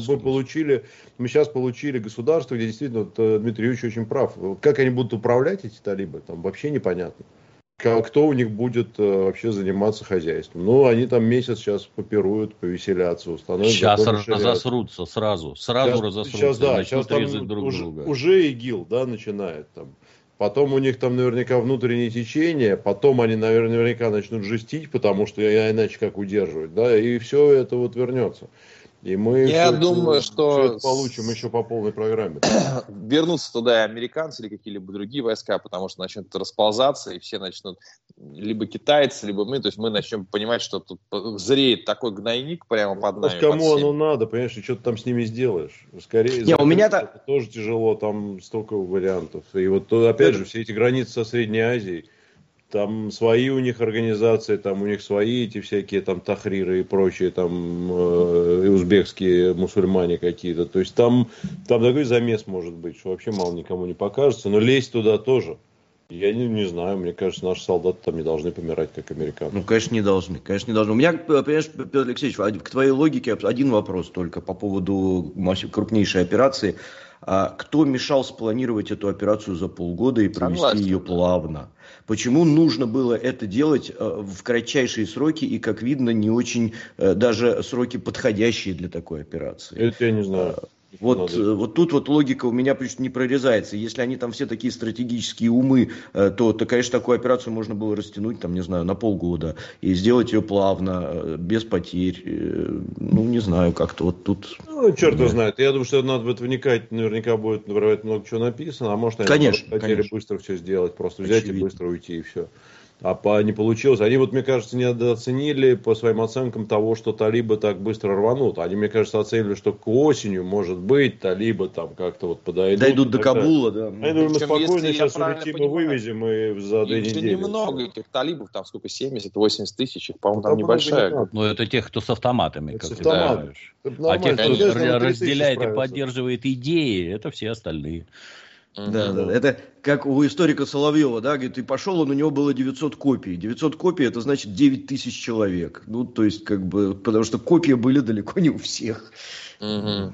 сейчас получили государство, где действительно, Дмитрий Юрьевич очень прав. Как они будут управлять, эти талибы, там вообще непонятно. Кто у них будет вообще заниматься хозяйством. Они там месяц сейчас попируют, повеселятся, установят. Сейчас разосрутся сразу разосрутся. Сейчас там друг друга. Уже ИГИЛ, начинает там. Потом у них там наверняка внутреннее течение, потом они наверняка начнут жестить, потому что иначе как удерживать, и все это вернется. И я думаю, что это получим еще по полной программе. Вернутся туда и американцы или какие-либо другие войска, потому что начнут расползаться, и все начнут, либо китайцы, либо мы, то есть мы начнем понимать, что тут зреет такой гнойник прямо под нами. Кому оно надо, понимаешь, что ты там с ними сделаешь? Скорее, это тоже тяжело, там столько вариантов. И опять же, все эти границы со Средней Азией, там свои у них организации, там у них свои эти всякие там тахриры и прочие там и узбекские мусульмане какие-то. То есть там такой замес может быть, что вообще мало никому не покажется. Но лезть туда тоже. Я не знаю, мне кажется, наши солдаты там не должны помирать, как американцы. Конечно, не должны. У меня, понимаешь, Петр Алексеевич, к твоей логике один вопрос только по поводу крупнейшей операции. Кто мешал спланировать эту операцию за полгода и провести ее плавно? Почему нужно было это делать в кратчайшие сроки и, как видно, не очень даже сроки подходящие для такой операции? Это я не знаю. Вот тут логика у меня почти не прорезается. Если они там все такие стратегические умы, то, конечно, такую операцию можно было растянуть, на полгода и сделать ее плавно, без потерь. Не знаю, как-то тут... черт его знает. Я думаю, что надо будет вникать. Наверняка будет много чего написано, а может, они хотели быстро все сделать, просто взять и быстро уйти, и все. Не получилось. Они, мне кажется, недооценили по своим оценкам того, что талибы так быстро рванут. Они, мне кажется, оценили, что к осенью, может быть, талибы там как-то подойдут. Дойдут до Кабула, да. Я думаю, мы спокойно сейчас улетим и вывезем и за 2 недели. Немного этих талибов, там сколько, 70-80 тысяч, их, по-моему, там небольшая. Это тех, кто с автоматами, как ты понимаешь. А тех, кто разделяет и поддерживает идеи, это все остальные. Да. Это как у историка Соловьева, говорит, и пошел он, у него было 900 копий. 900 копий, это значит 9 тысяч человек. То есть, потому что копии были далеко не у всех. Угу.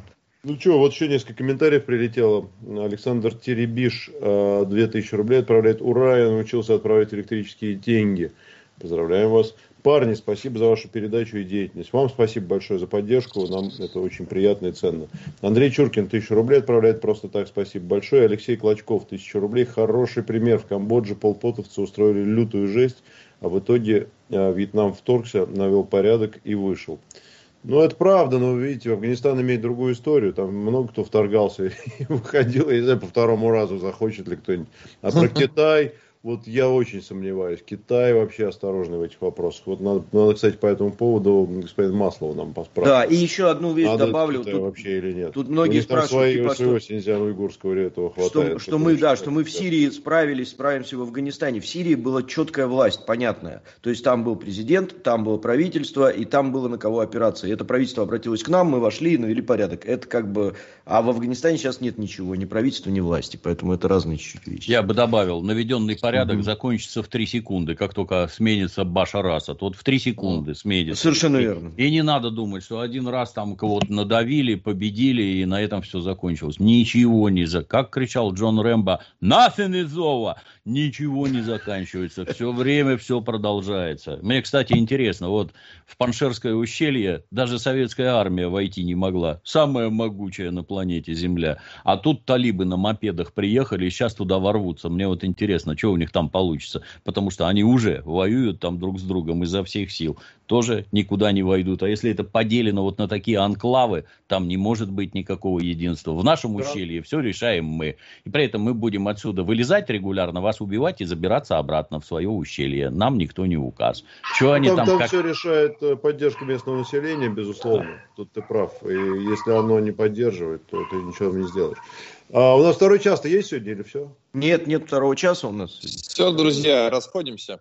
Ну что, вот еще несколько комментариев прилетело. Александр Теребиш 2000 рублей отправляет. Ура, я научился отправлять электрические деньги. Поздравляем вас. Парни, спасибо за вашу передачу и деятельность. Вам спасибо большое за поддержку. Нам это очень приятно и ценно. Андрей Чуркин 1000 рублей отправляет просто так. Спасибо большое. Алексей Клочков 1000 рублей. Хороший пример. В Камбодже полпотовцы устроили лютую жесть, а в итоге Вьетнам вторгся, навел порядок и вышел. Ну, это правда, но, видите, Афганистан имеет другую историю. Там много кто вторгался и выходил, я не знаю, по второму разу захочет ли кто-нибудь. А про Китай, вот я очень сомневаюсь. Китай вообще осторожный в этих вопросах. Вот надо, кстати, по этому поводу господин Маслов нам поспрашивать. Да, и еще одну вещь надо добавлю. Китай вообще или нет. Тут многие спрашивают, своего синьцзяно-уйгурского этого хватает. Что мы в Сирии справимся в Афганистане. В Сирии была четкая власть, понятная. То есть там был президент, там было правительство, и там было на кого опираться. И это правительство обратилось к нам, мы вошли и навели порядок. Это как бы... А в Афганистане сейчас нет ничего, ни правительства, ни власти. Поэтому это разные чуть-чуть вещи. Я бы добавил, наведенный порядок закончится в 3 секунды, как только сменится Башар Асад. Вот в 3 секунды сменится. Совершенно верно. И не надо думать, что один раз там кого-то надавили, победили, и на этом все закончилось. Ничего не как кричал Джон Рэмбо, nothing is over. Ничего не заканчивается. Все время все продолжается. Мне, кстати, интересно, вот в Паншерское ущелье даже советская армия войти не могла. Самая могучая на планете Земля. А тут талибы на мопедах приехали и сейчас туда ворвутся. Мне вот интересно, что у них там получится. Потому что они уже воюют там друг с другом изо всех сил. Тоже никуда не войдут. А если это поделено вот на такие анклавы, там не может быть никакого единства. В нашем ущелье все решаем мы. И при этом мы будем отсюда вылезать регулярно, вас убивать и забираться обратно в свое ущелье. Нам никто не указ. Что они там все решает поддержка местного населения, безусловно. Тут ты прав. И если оно не поддерживает, то ты ничего не сделаешь. А у нас второй час-то есть сегодня или все? Нет второго часа у нас. Все, друзья, расходимся.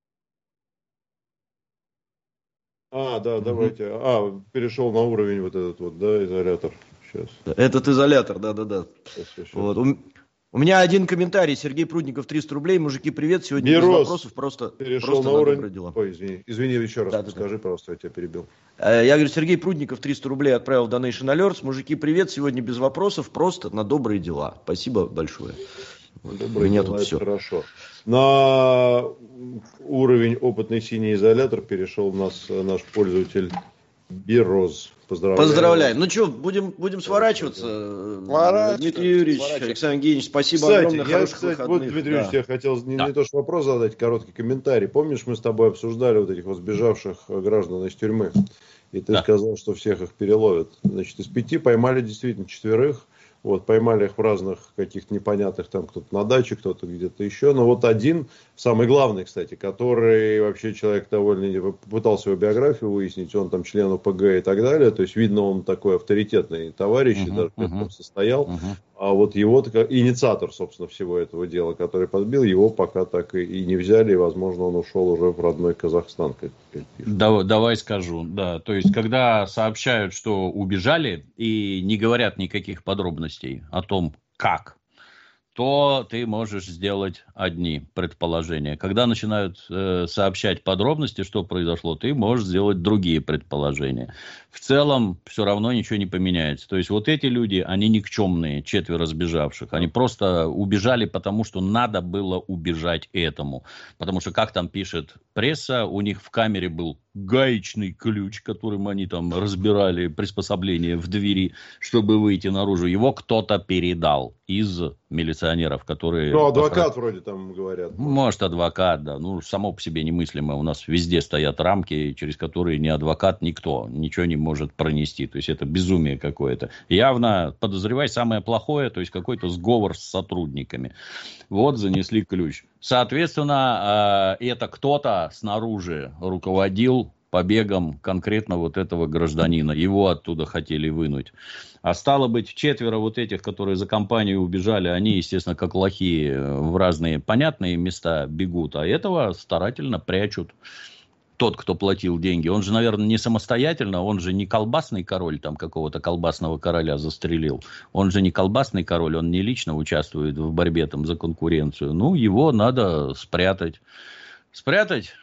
Давайте. Перешел на уровень вот этот вот, да, изолятор. Сейчас. Этот изолятор, да. Сейчас. Вот. У меня один комментарий. Сергей Прудников, 300 рублей. Мужики, привет. Сегодня без вопросов. Просто перешел на уровень. Ой, извини, еще раз скажи, пожалуйста, я тебя перебил. Я говорю, Сергей Прудников, 300 рублей отправил в Donation Alerts. Мужики, привет. Сегодня без вопросов. Просто на добрые дела. Спасибо большое. Добрые дела, это все. Хорошо. На уровень опытный синий изолятор перешел наш пользователь Бироз. Поздравляем. Ну что, будем сворачиваться. Дмитрий Юрьевич, Александр Евгеньевич, спасибо огромное. Хороших выходных. Вот, Дмитрий Юрьевич, я хотел не то что вопрос задать, короткий комментарий. Помнишь, мы с тобой обсуждали вот этих вот сбежавших граждан из тюрьмы? И ты сказал, что всех их переловят. Значит, из 5 поймали действительно 4. Вот, поймали их в разных каких-то непонятных, там кто-то на даче, кто-то где-то еще. Но вот один, самый главный, кстати, который вообще человек довольно... Пытался его биографию выяснить, он там член ОПГ и так далее. То есть, видно, он такой авторитетный товарищ, и даже там состоял. А вот его инициатор, собственно, всего этого дела, который подбил, его пока так и не взяли. И, возможно, он ушел уже в родной Казахстан. Давай скажу. Да, то есть, когда сообщают, что убежали, и не говорят никаких подробностей о том, как, то ты можешь сделать одни предположения. Когда начинают сообщать подробности, что произошло, ты можешь сделать другие предположения. В целом, все равно ничего не поменяется. То есть, вот эти люди, они никчемные, 4 сбежавших. Они просто убежали, потому что надо было убежать этому. Потому что, как там пишет пресса, у них в камере был гаечный ключ, которым они там разбирали приспособление в двери, чтобы выйти наружу. Его кто-то передал из милиционеров, которые... Ну, адвокат вроде там говорят. Может, адвокат, да. Ну, само по себе немыслимо. У нас везде стоят рамки, через которые ни адвокат, никто ничего не может пронести. То есть, это безумие какое-то. Явно, подозревай, самое плохое, то есть, какой-то сговор с сотрудниками. Вот, занесли ключ. Соответственно, это кто-то снаружи руководил побегом конкретно вот этого гражданина. Его оттуда хотели вынуть. А стало быть, 4 вот этих, которые за компанию убежали, они, естественно, как лохи в разные понятные места бегут, а этого старательно прячут. Тот, кто платил деньги, он же, наверное, не самостоятельно, он же не колбасный король, там какого-то колбасного короля застрелил. Он же не колбасный король, он не лично участвует в борьбе там за конкуренцию. Ну, его надо спрятать. Спрятать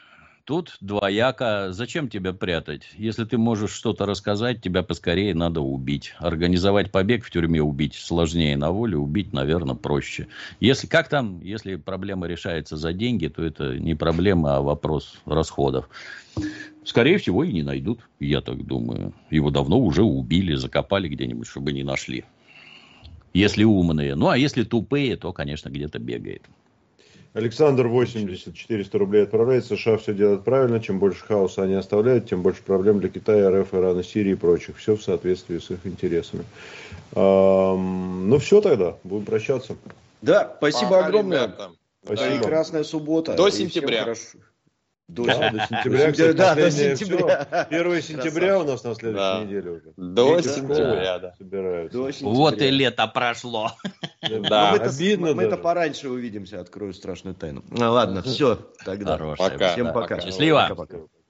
Тут двояко. Зачем тебя прятать? Если ты можешь что-то рассказать, тебя поскорее надо убить. Организовать побег в тюрьме убить сложнее, на воле убить, наверное, проще. Если проблема решается за деньги, то это не проблема, а вопрос расходов. Скорее всего, и не найдут, я так думаю. Его давно уже убили, закопали где-нибудь, чтобы не нашли. Если умные. Ну, а если тупые, то, конечно, где-то бегает. Александр 80, 400 рублей отправляет. США все делают правильно. Чем больше хаоса они оставляют, тем больше проблем для Китая, РФ, Ирана, Сирии и прочих. Все в соответствии с их интересами. Ну, все тогда. Будем прощаться. Да, спасибо огромное. Спасибо. Прекрасная суббота. До сентября. До сентября. Кстати, Да, до последнее сентября. всё. 1 сентября у нас на следующей неделе уже. До Дети сентября, да. собираются. До сентября. Вот и лето прошло. Да. Обидно Мы-то даже. пораньше увидимся, открою страшную тайну. Ну ладно, все, тогда. Хорошая. Пока. Всем Да, пока. пока. Счастливо. Пока-пока.